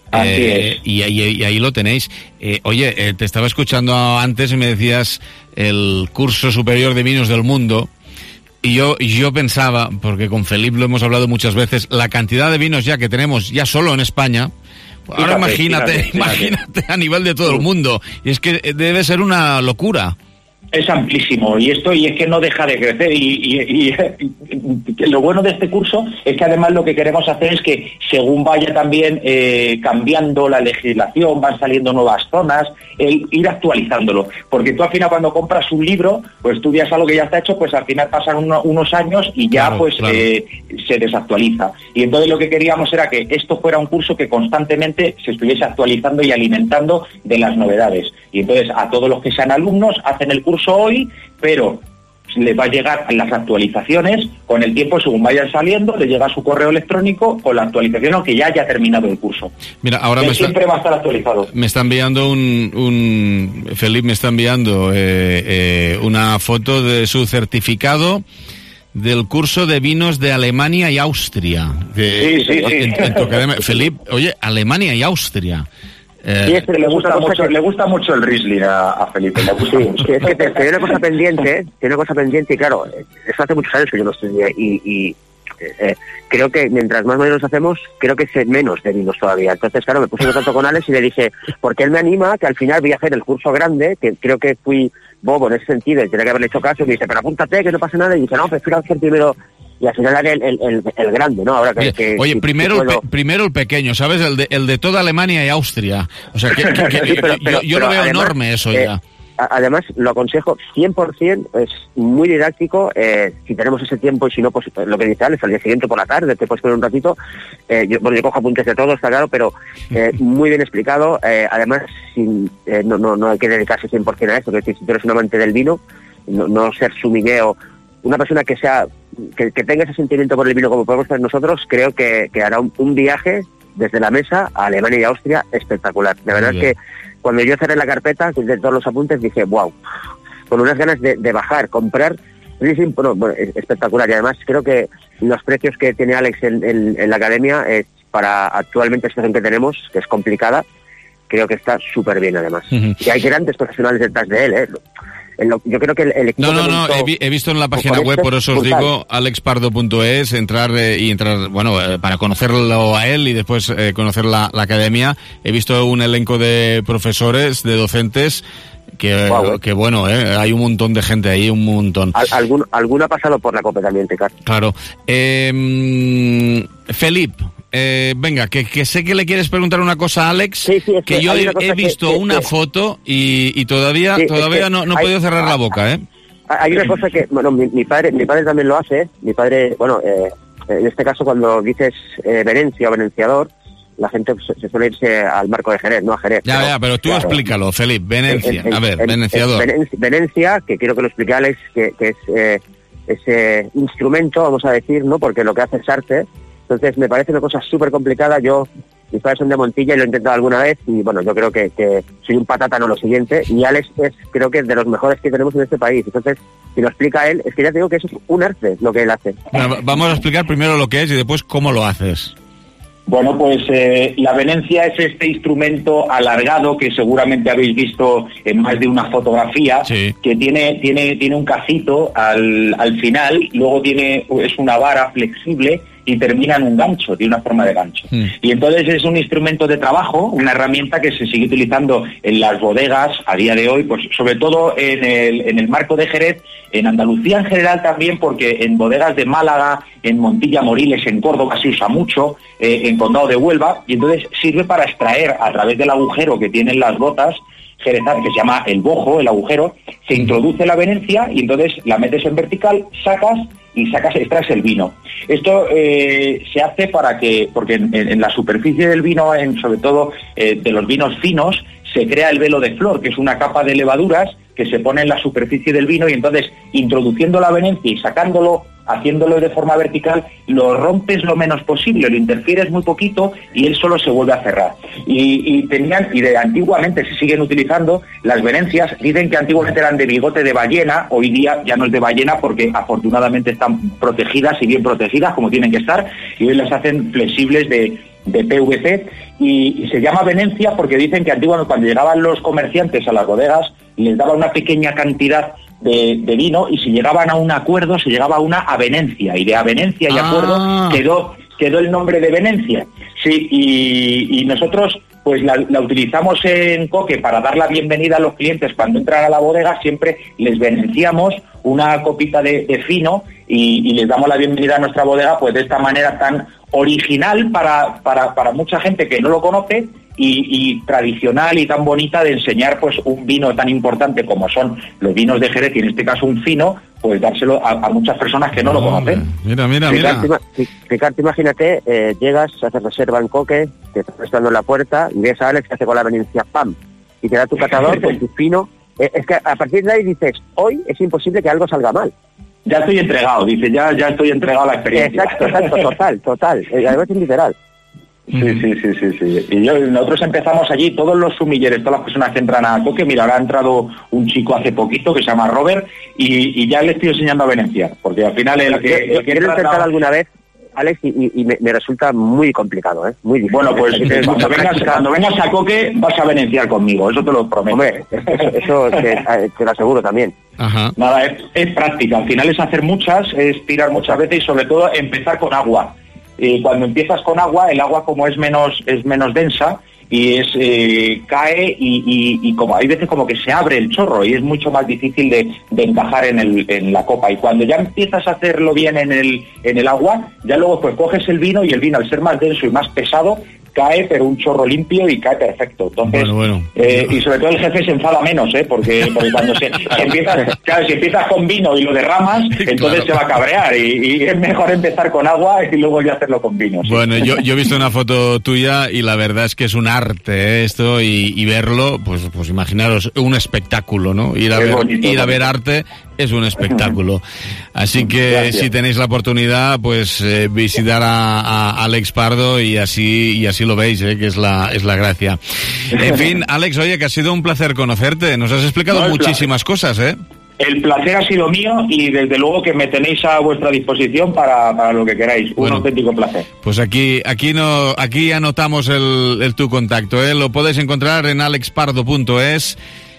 Y ahí lo tenéis. Oye, te estaba escuchando antes y me decías el curso superior de vinos del mundo, y yo pensaba, porque con Felipe lo hemos hablado muchas veces, la cantidad de vinos ya que tenemos ya solo en España. Ahora imagínate a nivel de todo el mundo, y es que debe ser una locura. Es amplísimo, y es que no deja de crecer, y lo bueno de este curso es que además lo que queremos hacer es que según vaya también cambiando la legislación, van saliendo nuevas zonas, ir actualizándolo, porque tú al final cuando compras un libro, pues estudias algo que ya está hecho, pues al final pasan unos años y ya se desactualiza, y entonces lo que queríamos era que esto fuera un curso que constantemente se estuviese actualizando y alimentando de las novedades, y entonces a todos los que sean alumnos hacen el curso hoy, pero les va a llegar las actualizaciones con el tiempo, según vayan saliendo, le llega su correo electrónico con la actualización, aunque ya haya terminado el curso. Mira, ahora siempre va a estar actualizado. Me está enviando Felipe me está enviando una foto de su certificado del curso de vinos de Alemania y Austria. Sí. En tu academia. Felipe, oye, Alemania y Austria. Sí, es que le gusta mucho el Riesling a Felipe. Le gusta mucho. Es que tiene una cosa pendiente, y claro, eso hace muchos años que yo lo estudié, y creo que mientras más nos hacemos, creo que sé menos de vinos todavía. Entonces, claro, me puse en contacto con Alex y le dije, porque él me anima, que al final voy a hacer el curso grande, que creo que fui bobo en ese sentido, y tenía que haberle hecho caso, y me dice, pero apúntate, que no pasa nada, y dice, no, prefiero hacer primero. Y al final haré el grande, ¿no? Ahora que oye, primero el pequeño, ¿sabes? El de toda Alemania y Austria. O sea, yo lo veo además, enorme eso ya. Además, lo aconsejo 100%, es muy didáctico, si tenemos ese tiempo, y si no, pues lo que dice Alex, al día siguiente por la tarde, te puedes poner un ratito, yo cojo apuntes de todo, está claro, pero muy bien explicado, además, no hay que dedicarse 100% a esto, que si tú eres un amante del vino, no ser sumigueo, una persona que sea que tenga ese sentimiento por el vino como podemos tener nosotros, creo que hará un viaje desde la mesa a Alemania y Austria espectacular. La verdad es que cuando yo cerré la carpeta de todos los apuntes dije, wow, con unas ganas de bajar, comprar, espectacular. Y además creo que los precios que tiene Alex en la academia, para actualmente la situación que tenemos, que es complicada, creo que está súper bien además. Y hay grandes profesionales detrás de él, yo creo que el equipo... He visto en la página web, por eso os digo, alexpardo.es, entrar, para conocerlo a él y después conocer la academia. He visto un elenco de profesores, de docentes, que bueno, hay un montón de gente ahí, un montón. Alguno ha pasado por la COPE también, Ricardo. Claro. Felipe, venga, que sé que le quieres preguntar una cosa a Alex, sí, que yo he visto una foto y todavía no he podido cerrar la boca, Hay una cosa que, bueno, mi padre también lo hace. Mi padre, bueno, en este caso cuando dices Venencia o venenciador, la gente se suele irse al marco de Jerez, no a Jerez. Pero tú explícalo, Felipe. Venencia, venenciador. Venencia, que quiero que lo explique Alex, que es ese instrumento, vamos a decir, ¿no? Porque lo que hace es arte. Entonces me parece una cosa súper complicada. Mis padres son de Montilla y lo he intentado alguna vez y bueno, yo creo que soy un patátano lo siguiente, y Alex creo que es de los mejores que tenemos en este país. Entonces, si lo explica él, es que ya te digo que eso es un arte lo que él hace. Bueno, vamos a explicar primero lo que es y después cómo lo haces. Bueno, pues la venencia es este instrumento alargado que seguramente habéis visto en más de una fotografía, sí, que tiene un cacito al final, luego es una vara flexible y termina en un gancho, tiene una forma de gancho. Y entonces es un instrumento de trabajo, una herramienta que se sigue utilizando en las bodegas a día de hoy, pues sobre todo en el marco de Jerez, en Andalucía en general también, porque en bodegas de Málaga, en Montilla, Moriles, en Córdoba se usa mucho, en Condado de Huelva, y entonces sirve para extraer a través del agujero que tienen las botas jerezanas, que se llama el bojo, el agujero, se introduce la venencia y entonces la metes en vertical, extraes el vino. Esto se hace porque en la superficie del vino, sobre todo de los vinos finos, se crea el velo de flor, que es una capa de levaduras que se pone en la superficie del vino, y entonces introduciendo la venencia y sacándolo, haciéndolo de forma vertical, lo rompes lo menos posible, lo interfieres muy poquito y él solo se vuelve a cerrar. Y antiguamente se siguen utilizando las venencias. Dicen que antiguamente eran de bigote de ballena, hoy día ya no es de ballena porque afortunadamente están protegidas y bien protegidas como tienen que estar, y hoy las hacen flexibles de PVC, y se llama venencia porque dicen que antiguamente cuando llegaban los comerciantes a las bodegas les daban una pequeña cantidad de vino, y si llegaban a un acuerdo se llegaba a una avenencia, y de avenencia y acuerdo quedó el nombre de Venencia. Sí, y nosotros pues la utilizamos en Coque para dar la bienvenida a los clientes cuando entran a la bodega. Siempre les venenciamos una copita de fino y les damos la bienvenida a nuestra bodega, pues de esta manera tan original para mucha gente que no lo conoce, y tradicional y tan bonita de enseñar pues un vino tan importante como son los vinos de Jerez, y en este caso un fino, pues dárselo a muchas personas que no lo conocen. Mira. Ricardo, imagínate, llegas, haces reserva en Coque, te estás esperando en la puerta y ves a Alex que hace con la venencia, ¡pam!, y te da tu catador con tu fino. Es que a partir de ahí dices, hoy es imposible que algo salga mal. Ya estoy entregado, dice, ya estoy entregado a la experiencia. Exacto, total. Además es literal. Sí. Y nosotros empezamos allí, todos los sumilleres, todas las personas que entran a Coque. Mira, ahora ha entrado un chico hace poquito que se llama Robert, y ya le estoy enseñando a venenciar, porque al final el que quiero intentar alguna vez, Alex, y me resulta muy complicado, muy difícil. Bueno, pues cuando vengas a Coque vas a venenciar conmigo, eso te lo prometo. Hombre, eso te lo aseguro también. Ajá. Nada, es práctica, al final es hacer muchas, es tirar muchas veces, y sobre todo empezar con agua. Cuando empiezas con agua, el agua como es menos densa y cae, y como hay veces como que se abre el chorro y es mucho más difícil de encajar en la copa. Y cuando ya empiezas a hacerlo bien en el agua, ya luego pues coges el vino, y el vino, al ser más denso y más pesado, cae pero un chorro limpio y cae perfecto. Entonces, y sobre todo el jefe se enfada menos, porque cuando si empiezas con vino y lo derramas, entonces se va a cabrear, y es mejor empezar con agua y luego ya hacerlo con vino. ¿Sí? Bueno, yo he visto una foto tuya y la verdad es que es un arte esto, y verlo, pues imaginaros, un espectáculo, ¿no? Ir a ver arte es un espectáculo. Así que gracias. Si tenéis la oportunidad, pues visitar a Alex Pardo y así lo veis, que es la gracia. En fin, Alex, oye, que ha sido un placer conocerte. Nos has explicado muchísimas cosas, El placer ha sido mío, y desde luego que me tenéis a vuestra disposición para lo que queráis. Un auténtico placer. Pues aquí anotamos tu contacto, Lo podéis encontrar en alexpardo.es.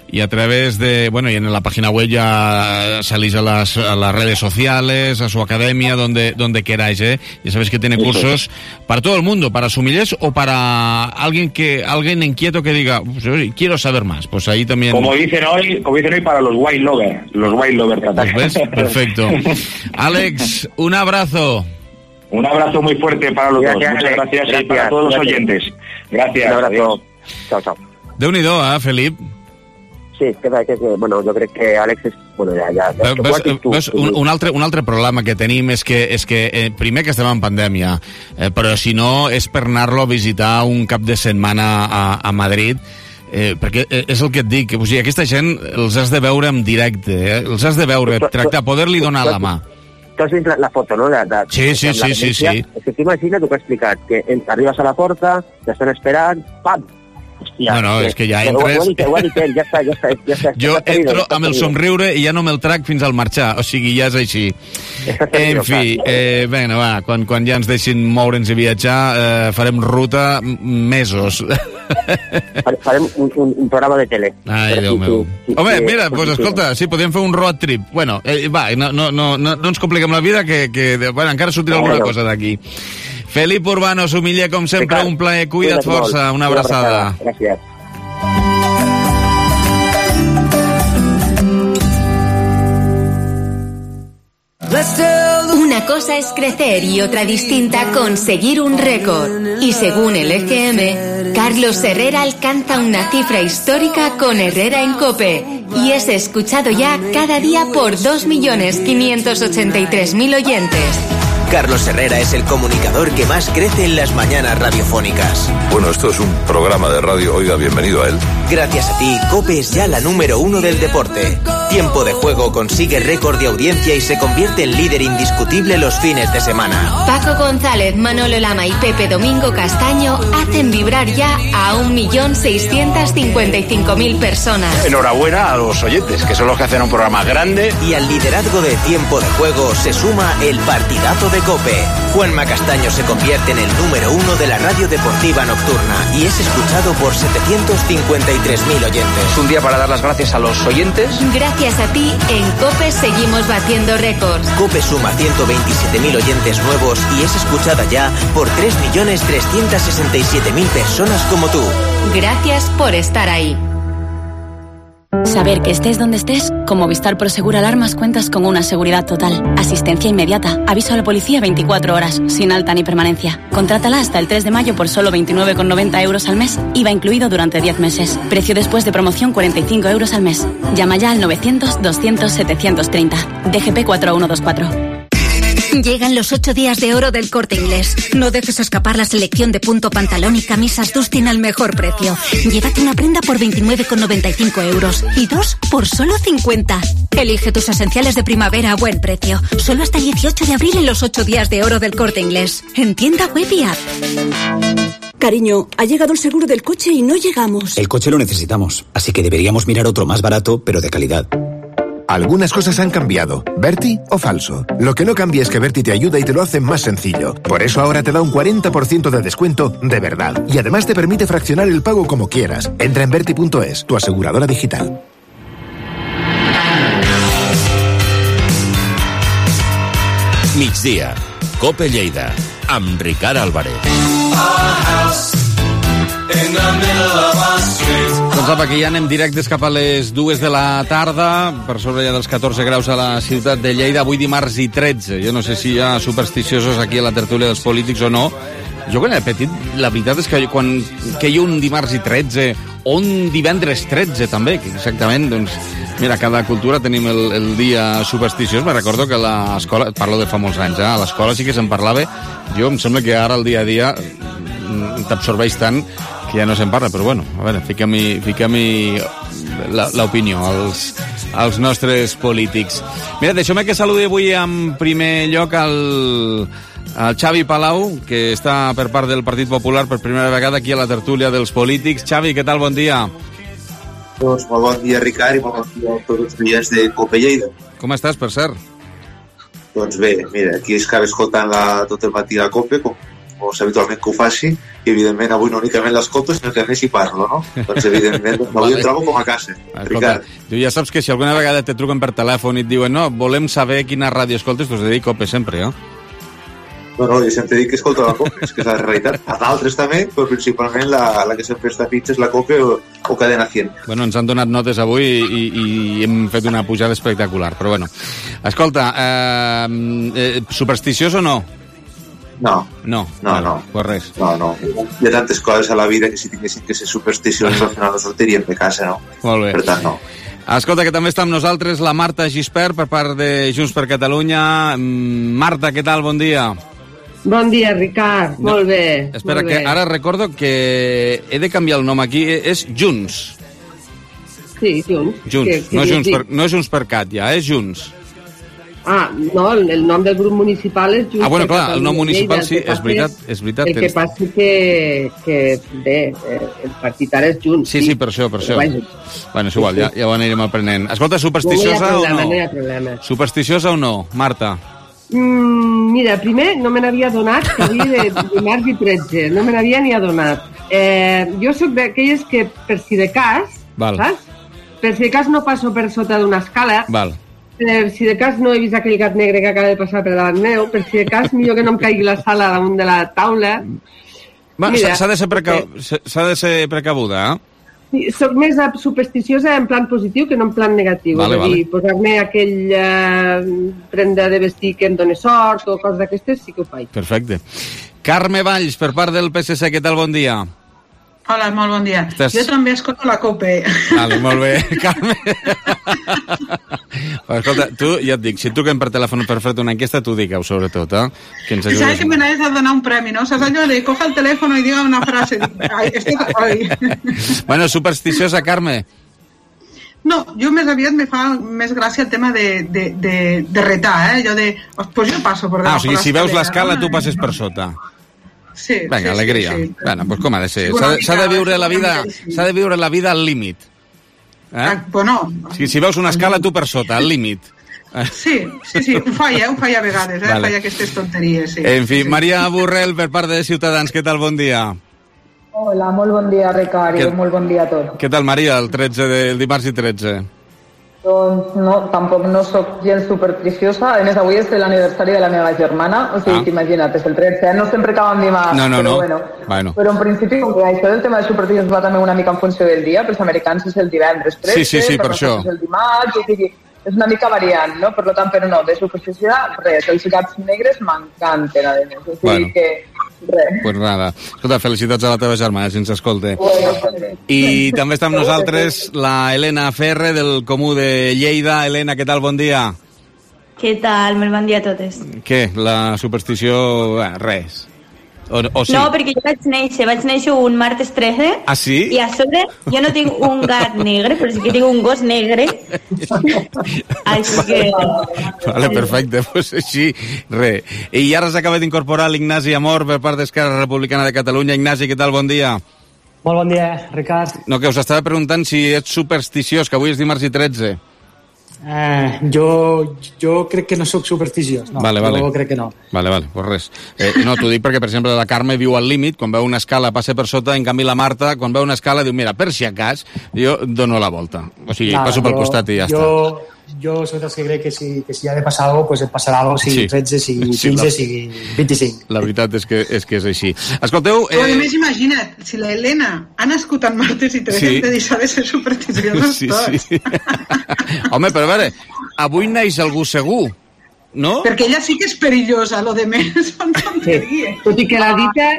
y a través de, bueno, y en la página web ya salís a las redes sociales, a su academia, donde queráis, ¿eh? Ya sabéis que tiene cursos para todo el mundo, para sumillers o para alguien inquieto que diga, pues, quiero saber más, pues ahí también. Como dicen hoy para los white lovers, pues ves, perfecto. Alex, un abrazo. Un abrazo muy fuerte para los dos. Muchas gracias y para todos los oyentes. Gracias. Un abrazo. Chao. Déu-n'hi-do, Felip? Sí, bueno, jo crec que Àlex és... Bueno, ja un altre problema que tenim és que primer que estem en pandèmia, però si no és per anar-lo a visitar un cap de setmana a Madrid, perquè és el que et dic, o sigui, aquesta gent els has de veure en directe, els has de veure, tractar, poder-li donar la mà. Tu has vist la foto, no? Sí. És que t'imagines, t'ho he explicat, que arribes a la porta, t'estan esperant, pam! Hòstia, no, és que ja entres... Ho ha dit ell, ja està. Jo entro amb el somriure i ja no me'l trac fins al marxar, o sigui, ja és així. En fi, bueno, va, quan ja ens deixin moure'ns i viatjar, farem ruta mesos. Farem un programa de tele. Ai, Déu meu. Home, mira, doncs escolta, sí, podríem fer un road trip. Bueno, va, no ens compliquem la vida, que bueno, encara sortirà alguna cosa d'aquí. Felip Urbano, Sumiller, com sempre, un plaer. Cuida't força, una abraçada. Gràcies. Una cosa es crecer y otra distinta conseguir un récord. Y según el EGM, Carlos Herrera alcanza una cifra histórica con Herrera en COPE y es escuchado ya cada día por 2.583.000 oyentes. Carlos Herrera es el comunicador que más crece en las mañanas radiofónicas. Bueno, esto es un programa de radio, oiga, bienvenido a él. Gracias a ti, COPE es ya la número 1 del deporte. Tiempo de Juego consigue récord de audiencia y se convierte en líder indiscutible los fines de semana. Paco González, Manolo Lama y Pepe Domingo Castaño hacen vibrar ya a 1.655.000 personas. Enhorabuena a los oyentes, que son los que hacen un programa grande. Y al liderazgo de Tiempo de Juego se suma el partidazo de COPE. Juanma Castaño se convierte en el número 1 de la radio deportiva nocturna y es escuchado por 753.000 oyentes. Un día para dar las gracias a los oyentes. Gracias a ti, en COPE seguimos batiendo récords. COPE suma 127.000 oyentes nuevos y es escuchada ya por 3.367.000 personas como tú. Gracias por estar ahí. Saber que estés donde estés, con Movistar Prosegur Alarmas cuentas con una seguridad total, asistencia inmediata, aviso a la policía 24 horas, sin alta ni permanencia. Contrátala hasta el 3 de mayo por solo 29,90 euros al mes, IVA incluido durante 10 meses. Precio después de promoción 45 euros al mes. Llama ya al 900-200-730. DGP 4124. Llegan los 8 días de oro del Corte Inglés. No dejes escapar la selección de punto pantalón y camisas Dustin al mejor precio. Llévate una prenda por 29,95 euros y 2 por solo 50. Elige tus esenciales de primavera a buen precio. Solo hasta el 18 de abril en los 8 días de oro del Corte Inglés. En tienda web y app. Cariño, ha llegado el seguro del coche y no llegamos. El coche lo necesitamos, así que deberíamos mirar otro más barato, pero de calidad. Algunas cosas han cambiado. ¿Berti o falso? Lo que no cambia es que Berti te ayuda y te lo hace más sencillo. Por eso ahora te da un 40% de descuento de verdad. Y además te permite fraccionar el pago como quieras. Entra en Berti.es, tu aseguradora digital. Migdia, COPE Lleida, amb Ricard Álvarez. Doncs apa, que ja anem directes cap a les 2 de la tarda, per sobre ja dels 14 graus a la ciutat de Lleida, avui dimarts i 13. Jo no sé si hi ha supersticiosos aquí a la tertúlia dels polítics o no. Jo quan era petit, la veritat és que quan que hi ha un dimarts i 13, o un divendres 13 també, que exactament, doncs, mira, cada cultura tenim el dia supersticiós. Me recordo que a l'escola, parlo de fa molts anys, a l'escola sí que se'n parlava. Jo em sembla que ara el dia a dia t'absorbeix tant que ja no se'n parla, però bueno, a veure, fica-mi l'opinió als nostres polítics. Mira, deixeu-me que saludi avui en primer lloc al Xavi Palau, que està per part del Partit Popular per primera vegada aquí a la tertúlia dels polítics. Xavi, què tal? Bon dia. Doncs molt bon dia, Ricard, i molt bon dia a tots els oients de COPE Lleida. Com estàs, per cert? Doncs bé, mira, aquí estava escoltant tot el matí la COPE, doncs habitualment que ho faci, i evidentment avui no únicament l'escolto, sinó que a més hi parlo, no? Doncs evidentment avui em trobo com a casa, Ricard. Tu ja saps que si alguna vegada te truquen per telèfon i et diuen no, volem saber quina ràdio escoltes, doncs dic COPE sempre, No, jo sempre dic que escolto la COPE, és que és la realitat. A d'altres també, però principalment la que sempre està fitxa és la COPE o Cadena 100. Bueno, ens han donat notes avui i hem fet una pujada espectacular, però bueno. Escolta, supersticiós o no? No. Pues res. No. Hi ha tantes coses a la vida que si tinguessin que ser supersticiosos al final no sortiríem de casa, no? Molt bé. Per tant, no. Escolta, que també està amb nosaltres la Marta Gispert per part de Junts per Catalunya. Marta, què tal? Bon dia. Bon dia, Ricard. Molt bé. Espera, molt que bé. ara recordo que he de canviar el nom aquí. És Junts. Sí, Junts. Junts. No és Junts per Cat, ja, és Junts. Ah, no, el nom del grup municipal és Junts. Ah, bueno, clar, el nom municipal Lleida. sí, és veritat. El que passa que bé, el partit ara és Junts. Sí, per això. Bueno, és igual, ja ho anirem aprenent. Escolta, supersticiosa o no? No hi ha problema. Supersticiosa o no, Marta? Mira, primer no me n'havia adonat que avui de dimarts i 13, no me n'havia ni adonat. Jo sóc d'aquelles que per si de cas, saps? Per si de cas no passo per sota d'una escala, per si de cas no he vist aquell gat negre que acaba de passar per davant meu, per si de cas millor que no em caigui la sala damunt de la taula. S'ha de ser precabuda, eh? Sí, soc més supersticiosa en plan positiu que no en plan negatiu. Vale. Dir, posar-me aquell prenda de vestir que em doni sort o coses d'aquestes, sí que ho faig. Perfecte. Carme Valls, per part del PSC, què tal? Bon dia. Hola, molt bon dia. Jo també escolto la COPE. Vale, molt bé, Carme. Escolta, tu, ja et dic, si et truquen per telèfon per fer-te una enquesta, tu digueu, sobretot, que ens ajudes. Sabes que me n'hagués de donar un premi, ¿no? Saps allò de coja el teléfono y diga una frase. Ai. Bueno, supersticiosa, Carme. No, jo més aviat me fa més gràcia el tema de retar, allò de, pues jo passo per o sigui, si veus l'escala, tu passes per sota. Sí. Vinga, alegria. Bueno, pues com ha de ser? S'ha de viure la vida al límit. Bueno. Si veus una escala, tu per sota, al límit. Sí, ho falla a vegades, falla aquestes tonteries, sí. En fi, Maria Borrell, per part de Ciutadans, què tal? Bon dia. Hola, molt bon dia, Ricard, i molt bon dia a tots. Què tal, Maria, el dimarts i 13? Doncs no, tampoc no sóc gens supersticiosa. A més, avui és l'aniversari de la meva germana, o sigui, imagina't, és el 13, no sempre acaba amb dimarts, No. Bueno. Però en principi, com que això del tema de supersticions va també una mica en funció del dia, pels americans és el divendres 13, sí, per això. És el dimarts, o sigui, és una mica variant, no? Per tant, però no, de superstició, res, els gats negres m'encanten, a més, o sigui que res. Pues nada. Escolta, felicitats a la teva germana, si ens escolta. I també està amb nosaltres la Helena Ferre, del Comú de Lleida. Helena, què tal? Bon dia. Què tal? Molt bon dia a totes. Què? La superstició... res. O sí? No, perquè jo vaig néixer un martes 13. Ah, sí? I a sobre jo no tinc un gat negre, però sí que tinc un gos negre. Així que... Vale, perfecte, pues així, res. I ara s'acaba d'incorporar l'Ignasi Amor per part d'Esquerra Republicana de Catalunya. Ignasi, què tal? Bon dia. Molt bon dia, Ricard. No, que us estava preguntant si ets supersticiós, que avui és dimarts i 13. Jo crec que no sóc supersticiós. No, vale. Jo crec que no. Vale, pues res. No, t'ho dic perquè, per exemple, la Carme viu al límit, quan veu una escala passa per sota, en canvi la Marta, quan veu una escala, diu, mira, per si acas, jo dono la volta. O sigui, passo pel costat i ja està. Jo soc dels que crec que si ha de passar alguna cosa, pues et passarà alguna cosa, sigui 13, sigui 15, sigui 25. La veritat és que és així. Escolteu... Però a més, imagina't, si la Helena ha nascut en martes i 13, hem de deixar de ser supersticiosos tots. Sí. Home, però a veure, avui naix algú segur, no? Perquè ella sí que és perillosa, lo de més són tonteries. Tot i que la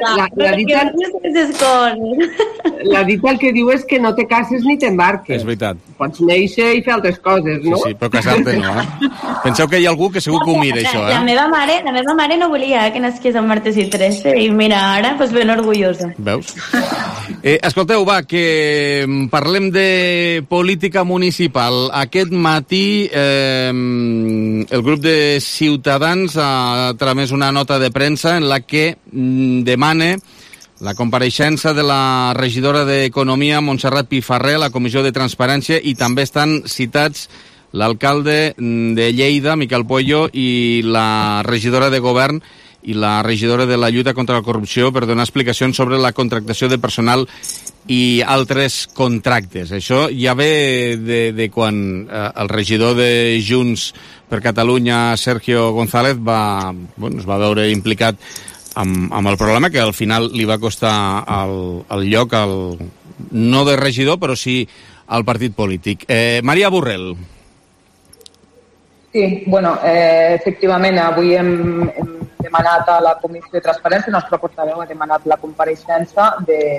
dita el que diu és que no te cases ni t'embarques. És veritat. Pots néixer i fer altres coses, no? Sí, però casar-te no, Penseu que hi ha algú que segur que ho mira, això, La meva mare no volia que nasqués el martes i 13, i mira, ara, pues ben orgullosa. Veus? Escolteu, va, que parlem de política municipal. Aquest matí el grup de Ciutadans ha tramès una nota de premsa en la que demana la compareixença de la regidora d'Economia, Montserrat Pifarré, a la Comissió de Transparència, i també estan citats l'alcalde de Lleida, Miquel Pueyo, i la regidora de Govern, i la regidora de la lluita contra la corrupció per donar explicacions sobre la contractació de personal i altres contractes. Això ja ve de quan el regidor de Junts per Catalunya, Sergio González, es va veure implicat amb el problema que al final li va costar el lloc, no de regidor, però sí al partit polític. Maria Borrell. Sí, bueno, efectivament, avui hem demanat a la Comissió de Transparència, el nostre portaveu ha demanat la compareixença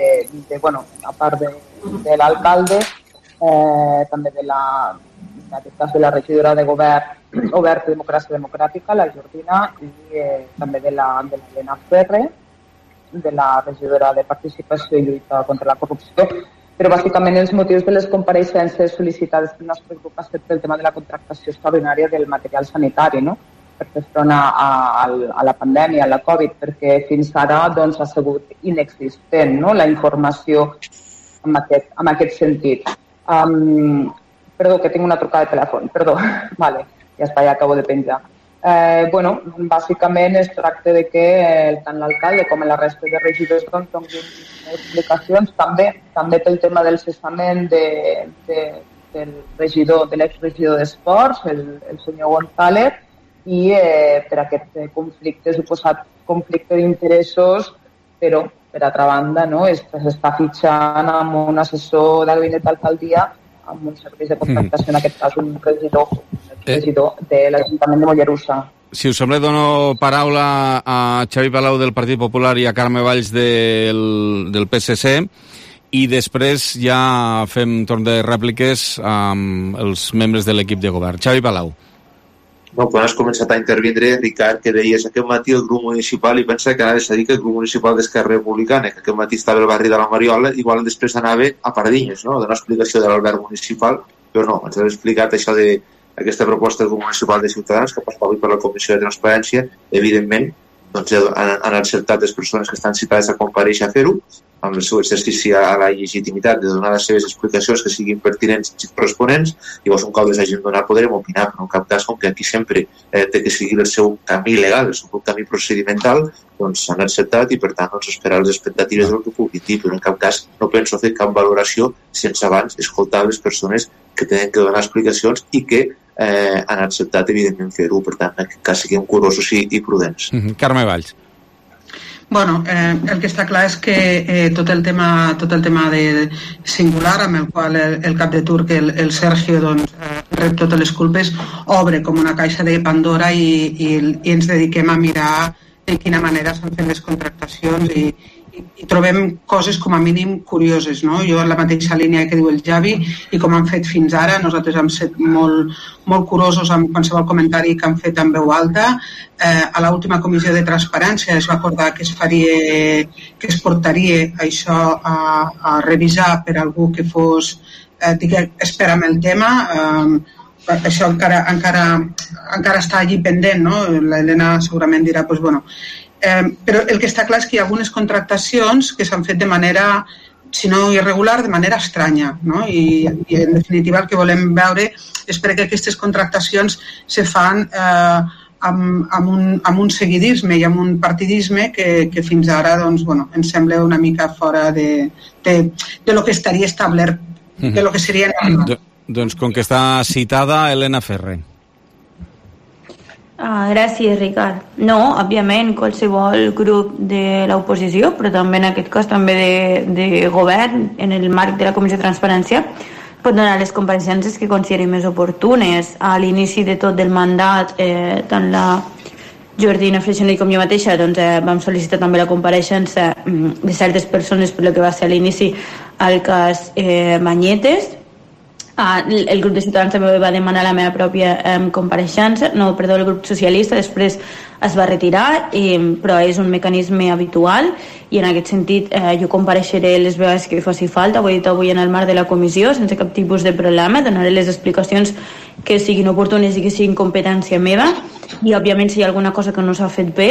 a part de l'alcalde, també en aquest cas de la regidora de Govern Obert i Democràcia Democràtica, la Jordina, i també de l'Helena Ferre, de la regidora de Participació i Lluita contra la Corrupció. Però bàsicament els motius de les compareixences sol·licitades pel nostre grup ha estat pel tema de la contractació extraordinària del material sanitari, no? Per fer front a la pandèmia, a la Covid, perquè fins ara ha sigut inexistent, no? La informació en aquest sentit. Perdó, que tinc una trucada de telèfon. Perdó. Vale, ja està, ja acabo de penjar. Bàsicament es tracta de que tant l'alcalde com la resta de regidors donin explicacions, també pel tema del cessament del l'exregidor d'Esports, el senyor González, i per aquest conflicte, suposat conflicte d'interessos, però per altra banda s'està fitxant amb un assessor de gabinet d'alcaldia amb un servei de contractació, en aquest cas un regidor de l'Ajuntament de Mollerussa. Si us sembla, dono paraula a Xavi Palau del Partit Popular i a Carme Valls del PSC, i després ja fem torn de rèpliques amb els membres de l'equip de govern. Xavi Palau. Quan has començat a intervindre, Ricard, que deies aquest matí el grup municipal, i pensa que anaves a dir que el grup municipal d'Esquerra Republicana, que aquest matí estava al barri de la Mariola, igual després anava a Pardinyes, no? Donar explicació de l'alberg municipal, però no, ens has explicat això d'aquesta proposta del grup municipal de Ciutadans, que passa avui per la Comissió de Transparència. Evidentment, han acceptat les persones que estan citades a comparèixer a fer-ho, amb el seu exercici a la legitimitat de donar les seves explicacions que siguin pertinents i corresponents. Llavors, un cop les hagin donat, podrem opinar, però en cap cas, com que aquí sempre té que seguir el seu camí legal, el seu camí procedimental, s'han acceptat i, per tant, esperar les expectatives del que pugui dir, però en cap cas no penso fer cap valoració sense abans escoltar les persones que tenen que donar explicacions i que han acceptat, evidentment, fer-ho. Per tant, en aquest cas, siguem curosos i prudents. Carme Valls. Bueno, el que està clar és que tot el tema de singular amb el qual el cap de turc, el Sergio, rep totes les culpes, obre com una caixa de Pandora i ens dediquem a mirar de quina manera s'han fet les contractacions i trobem coses com a mínim curioses, no? Jo en la mateixa línia que diu el Javi, i com han fet fins ara, nosaltres hem estat molt curosos amb qualsevol comentari que han fet en veu alta. A l'última comissió de transparència es va acordar que es portaria això a revisar per algú que fos espera'm el tema. Això encara està allí pendent, no? L'Helena segurament dirà, doncs bueno, però el que està clar és que hi ha algunes contractacions que s'han fet de manera, si no irregular, de manera estranya, no? I en definitiva el que volem veure és perquè aquestes contractacions se fan amb un seguidisme i amb un partidisme que fins ara ens sembla una mica fora de lo que estaria establert, de lo que seria normal. Doncs com que està citada, Helena Ferre. Gràcies, Ricard. No, òbviament, qualsevol grup de l'oposició, però també en aquest cas també de govern, en el marc de la Comissió de Transparència, pot donar les compareixences que consideri més oportunes. A l'inici de tot del mandat, tant la Jordina Freixenet com jo mateixa vam sol·licitar també la compareixença de certes persones per lo que va ser a l'inici el cas Banyetes. El grup de Ciutadans també va demanar la meva pròpia compareixença, el grup socialista després es va retirar, però és un mecanisme habitual i en aquest sentit jo compareixeré les vegades que faci falta. Ho he dit avui en el marc de la comissió sense cap tipus de problema, donaré les explicacions que siguin oportunes i que siguin competència meva, i òbviament si hi ha alguna cosa que no s'ha fet bé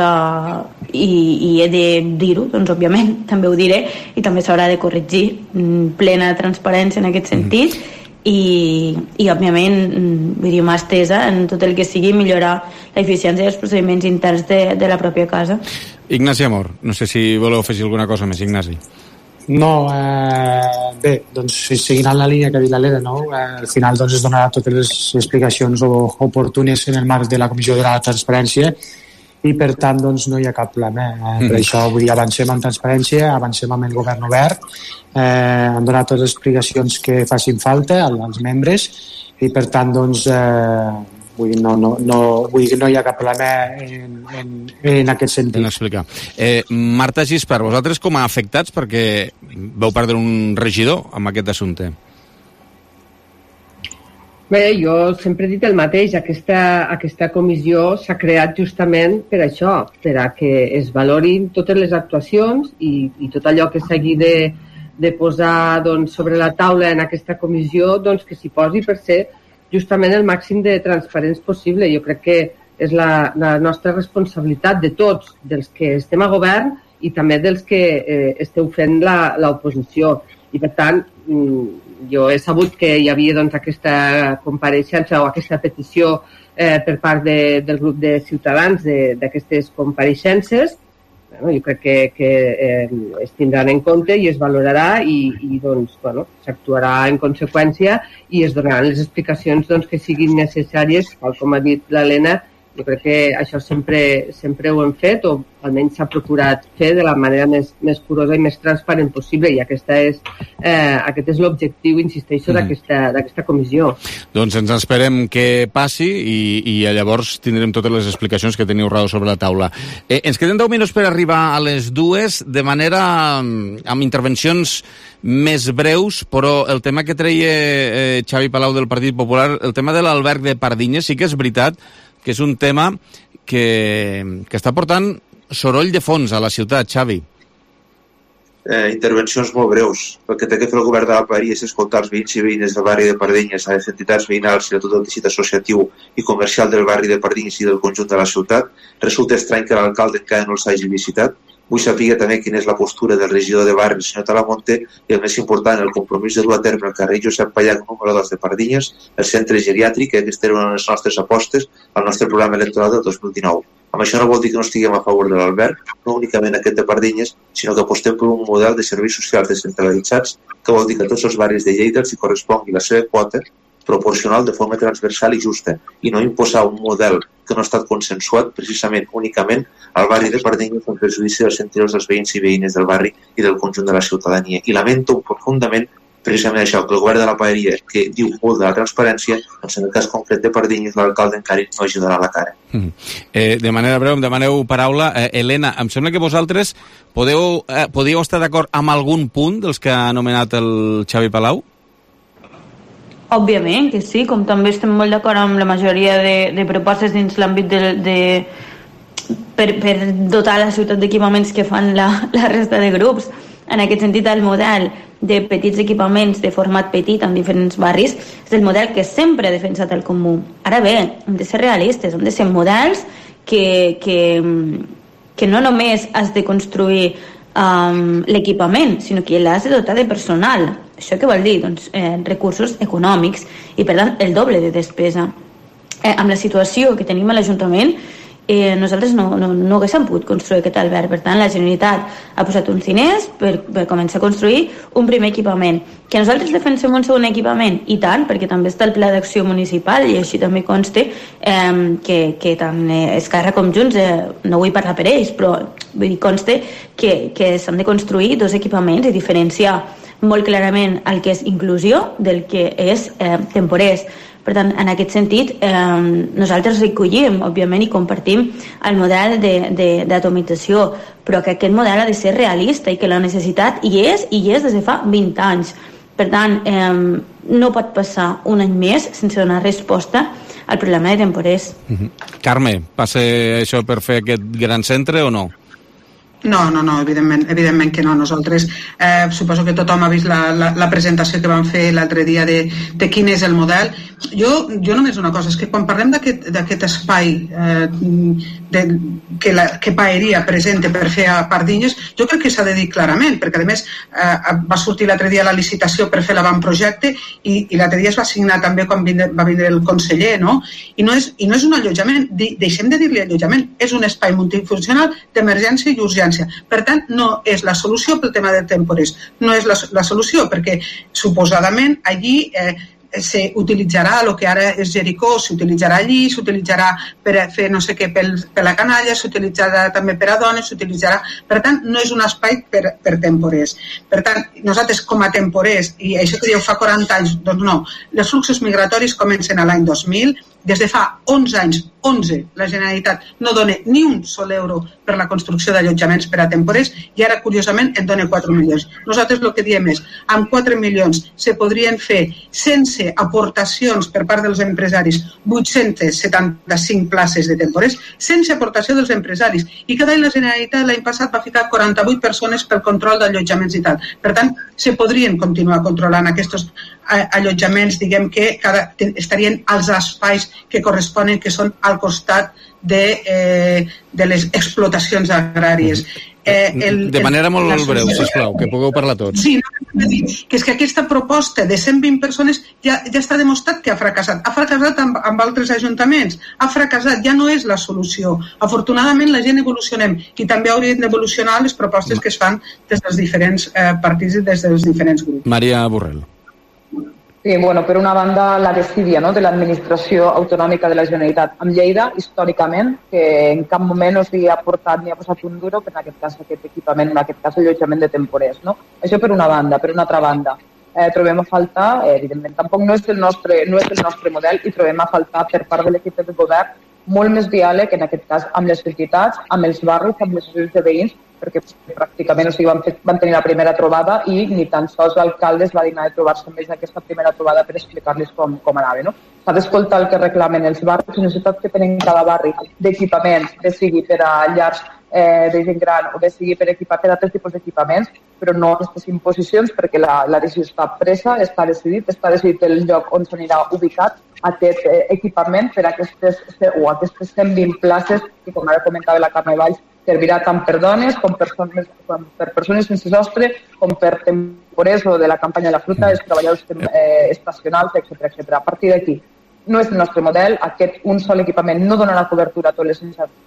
i he de dir-ho, òbviament també ho diré i també s'haurà de corregir. Plena transparència en aquest sentit i òbviament, vull dir, mà estesa en tot el que sigui millorar l'eficiència dels procediments interns de la pròpia casa. Ignasi Amor, no sé si voleu afegir alguna cosa més, Ignasi. No, bé, doncs seguint en la línia que ha dit l'Helena, no? Al final doncs, es donarà totes les explicacions oportunes en el marc de la Comissió de la Transparència i per tant doncs, no hi ha cap problema. Per això vull dir, avancem en transparència, avancem amb el govern obert, hem donat totes les explicacions que facin falta als membres i per tant doncs, vull dir, no hi ha cap problema en aquest sentit. Explicar. Marta Gispert, vosaltres com a afectats perquè vau perdre un regidor amb aquest assumpte? Bé, jo sempre he dit el mateix, aquesta comissió s'ha creat justament per això, per a que es valorin totes les actuacions i tot allò que s'hagi de posar doncs, sobre la taula en aquesta comissió, doncs, que s'hi posi per ser justament el màxim de transparents possible. Jo crec que és la nostra responsabilitat de tots, dels que estem a govern i també dels que esteu fent l'oposició. I per tant, jo he sabut que hi havia doncs, aquesta compareixença o aquesta petició per part del grup de Ciutadans d'aquestes compareixences. Bueno, jo crec que es tindran en compte i es valorarà i doncs, bueno, s'actuarà en conseqüència i es donaran les explicacions doncs, que siguin necessàries, tal com ha dit l'Helena. Jo crec que això sempre ho hem fet, o almenys s'ha procurat fer de la manera més curosa i més transparent possible, i aquest és l'objectiu, insisteixo, d'aquesta comissió. Doncs ens esperem que passi i llavors tindrem totes les explicacions que teniu raó sobre la taula. Ens queden 10 minuts per arribar a les 2, de manera amb intervencions més breus, però el tema que treia Xavi Palau del Partit Popular, el tema de l'alberg de Pardinyes, sí que és veritat que és un tema que està portant soroll de fons a la ciutat, Xavi. Intervencions molt breus. El que té que fer el govern de la Paeria és escoltar els veïns i veïnes del barri de Pardinyes, a les entitats veïnals i a tot el teixit associatiu i comercial del barri de Pardinyes i del conjunt de la ciutat. Resulta estrany que l'alcalde encara no els hagi visitat. Vull saber també quina és la postura del regidor de barri, el senyor Talamonte, i el més important, el compromís de dur a terme el carrer Josep Pallac número 2 de Pardinyes, el centre geriàtric, que aquesta era una de les nostres apostes al nostre programa electoral del 2019. Amb això no vol dir que no estiguem a favor de l'alberg, no únicament aquest de Pardinyes, sinó que apostem per un model de serveis socials descentralitzats, que vol dir que a tots els barris de Lleida els hi correspongui la seva quota proporcional de forma transversal i justa, i no imposar un model que no ha estat consensuat precisament únicament al barri de Pardinyes en perjudici dels interiors dels veïns i veïnes del barri i del conjunt de la ciutadania. I lamento profundament precisament això, que el govern de la Paeria, que diu molt de la transparència, doncs en el cas concret de Pardinyes, l'alcalde encara no ajudarà la cara. De manera breu, em demaneu paraula. Helena, em sembla que vosaltres podíeu estar d'acord amb algun punt dels que ha anomenat el Xavi Palau? Òbviament que sí, com també estem molt d'acord amb la majoria de propostes dins l'àmbit per dotar la ciutat d'equipaments que fan la resta de grups. En aquest sentit, el model de petits equipaments de format petit en diferents barris és el model que sempre ha defensat el Comú. Ara bé, hem de ser realistes, hem de ser models que no només has de construir l'equipament, sinó que l'has de dotar de personal. Això què vol dir? Doncs recursos econòmics i, per tant, el doble de despesa. Amb la situació que tenim a l'Ajuntament, nosaltres no haguéssim pogut construir aquest alberg. Per tant, la Generalitat ha posat uns diners per començar a construir un primer equipament. Que nosaltres defensem un segon equipament? I tant, perquè també està el Pla d'Acció Municipal i així també conste que tant Esquerra com Junts, no vull parlar per ells, però vull dir, conste que s'han de construir 2 equipaments i diferenciar molt clarament el que és inclusió del que és temporers. Per tant, en aquest sentit, nosaltres recollim, òbviament, i compartim el model d'atomització, però que aquest model ha de ser realista i que la necessitat hi és des de fa 20 anys. Per tant, no pot passar un any més sense donar resposta al problema de temporers. Carme, passa això per fer aquest gran centre o no? No, evidentment que no. Nosaltres suposo que tothom ha vist la presentació que vam fer l'altre dia de quin és el model. Jo només una cosa, és que quan parlem d'aquest espai que Paeria presenta per fer a Pardinyes, jo crec que s'ha de dir clarament, perquè a més va sortir l'altre dia la licitació per fer l'avantprojecte i l'altre dia es va signar també quan va vindre el conseller, no? I no és un allotjament, deixem de dir-li allotjament, és un espai multifuncional d'emergència i urgència. Per tant, no és la solució pel tema de temporers, no és la solució, perquè suposadament allí s'utilitzarà el que ara és Jericó, s'utilitzarà allí, s'utilitzarà per fer no sé què per la canalla, s'utilitzarà també per a dones, s'utilitzarà... Per tant, no és un espai per temporers. Per tant, nosaltres com a temporers, i això que diu fa 40 anys, doncs no, els fluxos migratoris comencen a l'any 2000, des de fa 11 anys, la Generalitat no dona ni un sol euro per la construcció d'allotjaments per a temporers i ara, curiosament, en dona 4 milions. Nosaltres el que diem és, amb 4 milions se podrien fer, sense aportacions per part dels empresaris, 875 places de temporers, sense aportació dels empresaris. I cada any la Generalitat l'any passat va ficar 48 persones pel control d'allotjaments i tal. Per tant, se podrien continuar controlant aquests allotjaments, diguem que estarien als espais que corresponen, que són al costat de les explotacions agràries. De manera molt breu, sisplau, que pugueu parlar tots. Sí, que és que aquesta proposta de 120 persones ja està demostrat que ha fracassat. Ha fracassat amb altres ajuntaments, ha fracassat, ja no és la solució. Afortunadament la gent evolucionem i també haurien d'evolucionar les propostes que es fan des dels diferents partits i des dels diferents grups. Maria Borrell. Sí, bueno, per una banda, la desídia, no?, de l'administració autonòmica de la Generalitat. Amb Lleida, històricament, que en cap moment no s'hi ha portat ni ha posat un duro per, en aquest cas, aquest equipament, en aquest cas, allotjament de temporers, no? Això per una banda. Per una altra banda, trobem a faltar, evidentment, tampoc no és el nostre model, i trobem a faltar per part de l'equip de govern molt més diàleg, en aquest cas, amb les entitats, amb els barris, amb les associacions de veïns, perquè pràcticament van tenir la primera trobada i ni tan sols l'alcalde es va dignar de trobar-se amb ells aquesta primera trobada per explicar-los com anava, no? S'ha d'escoltar el que reclamen els barris, les necessitats que tenen cada barri d'equipaments, bé sigui per a llars de gent gran o bé sigui per equipar per altres tipus d'equipaments, però no aquestes imposicions, perquè la decisió està presa, està decidit el lloc on s'anirà ubicat aquest equipament per a aquestes 120 places que, com ara comentava la Carme Valls, servirà tant per dones com per persones sense sostre, com per temporers o de la campanya de la fruita, els treballadors estacionals, etc. A partir d'aquí, no és el nostre model, aquest un sol equipament no donarà cobertura a totes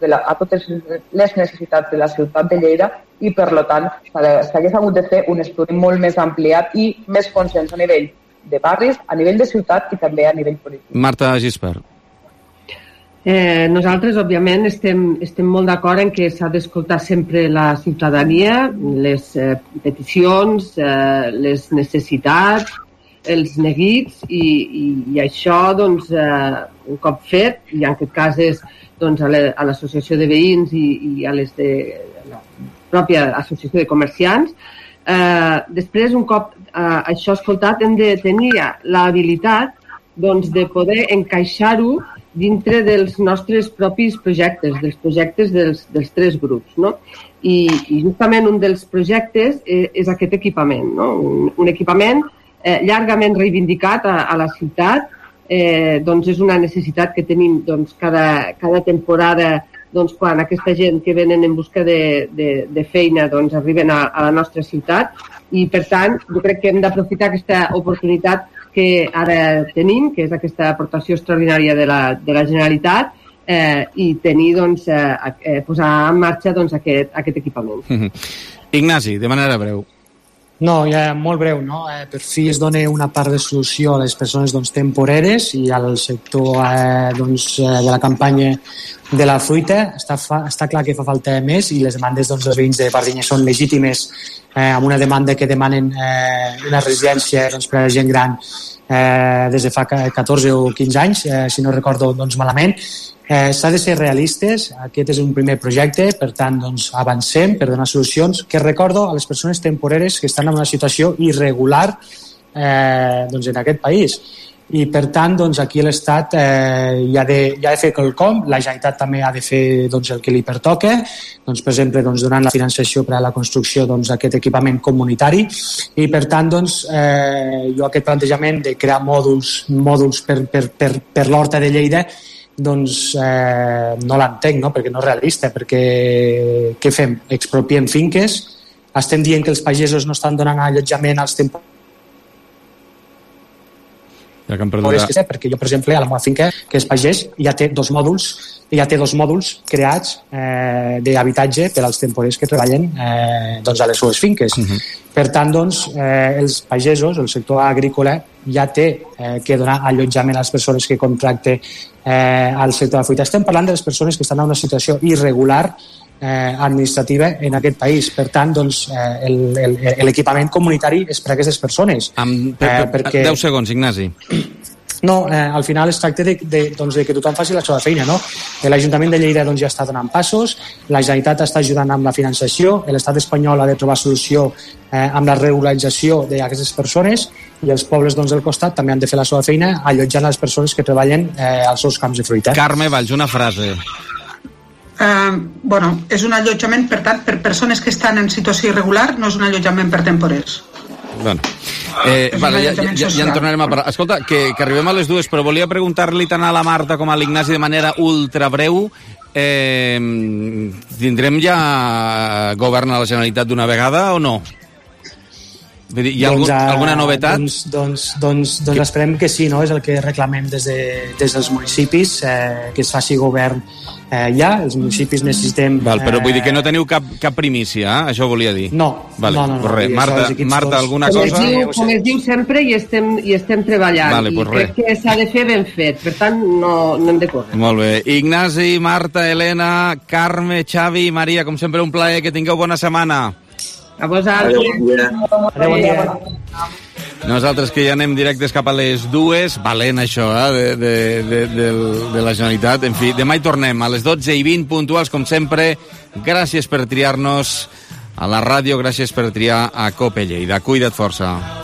les necessitats de la ciutat de Lleida i, per tant, s'hagués hagut de fer un estudi molt més ampliat i més consens a nivell de barris, a nivell de ciutat i també a nivell polític. Marta Gispert. Nosaltres, òbviament, estem molt d'acord en que s'ha d'escoltar sempre la ciutadania, les peticions, les necessitats, els neguits, i això, doncs, un cop fet, i en aquest cas és doncs, a l'associació de veïns i a la pròpia associació de comerciants. Després, un cop això escoltat, hem de tenir l'habilitat doncs, de poder encaixar-ho dintre dels nostres propis projectes, dels projectes dels tres grups, no? I justament un dels projectes és aquest equipament, no? Un equipament llargament reivindicat a la ciutat, doncs és una necessitat que tenim doncs, cada temporada, doncs, quan aquesta gent que venen en busca de feina doncs, arriben a la nostra ciutat, i per tant jo crec que hem d'aprofitar aquesta oportunitat que ara tenim, que és aquesta aportació extraordinària de la Generalitat, i tenir, doncs, posar en marxa doncs, aquest equipament. Ignasi, de manera breu. No, ja molt breu, no? Per fi es dona una part de solució a les persones doncs, temporeres i al sector doncs, de la campanya de la fruita. Està clar que fa falta més i les demandes doncs, dels veïns de Pardinyes són legítimes, amb una demanda que demanen una residència doncs, per a la gent gran des de fa 14 o 15 anys, si no recordo doncs, malament. S'ha de ser realistes, aquest és un primer projecte, per tant doncs, avancem per donar solucions, que recordo a les persones temporeres que estan en una situació irregular doncs, en aquest país. i per tant doncs, aquí l'Estat hi ha de fer quelcom, la Generalitat també ha de fer doncs, el que li pertoca, doncs, per exemple doncs, donant la finançació per a la construcció d'aquest equipament comunitari, i per tant doncs, jo aquest plantejament de crear mòduls per l'Horta de Lleida doncs no l'entenc, no? Perquè no és realista, perquè què fem? Expropiem finques, estem dient que els pagesos no estan donant allotjament als temporers, perquè jo, per exemple, a la meva finca, que és pagès, ja té dos mòduls creats d'habitatge per als temporers que treballen doncs, a les seues finques. Per tant, doncs, els pagesos, el sector agrícola, ja té que donar allotjament a les persones que contracte al sector de la fruita. Estem parlant de les persones que estan en una situació irregular administrativa en aquest país. Per tant, doncs, l'equipament comunitari és per a aquestes persones. 10 segons, Ignasi. No, al final es tracta de que tothom faci la seva feina, no? L'Ajuntament de Lleida doncs, ja està donant passos, la Generalitat està ajudant amb la finançació, l'Estat espanyol ha de trobar solució amb la regularització d'aquestes persones, i els pobles doncs, del costat també han de fer la seva feina allotjant les persones que treballen als seus camps de fruita. Carme Valls, una frase. És un allotjament, per tant, per persones que estan en situació irregular, no és un allotjament per temporers. Bueno, ja en tornarem a parlar. Escolta, que arribem a les 2, però volia preguntar-li tant a la Marta com a l'Ignasi de manera ultra breu. Tindrem ja govern a la Generalitat d'una vegada o no? Hi ha alguna novetat? Doncs esperem que sí, no? És el que reclamem des dels municipis, que es faci govern ja. Els municipis necessitem... Però vull dir que no teniu cap primícia, això volia dir. No. Marta, alguna cosa? Com es diu sempre, i estem treballant, i crec que s'ha de fer ben fet, per tant no hem de córrer. Molt bé. Ignasi, Marta, Helena, Carme, Xavi, Maria, com sempre un plaer, que tingueu bona setmana. A vosaltres. Adéu, bon dia. Nosaltres que ja anem directes cap a les 2, valent això, de la Generalitat. En fi, demà hi tornem a les 12:20 puntuals, com sempre. Gràcies per triar-nos a la ràdio, gràcies per triar a COPE Lleida. Cuida't força.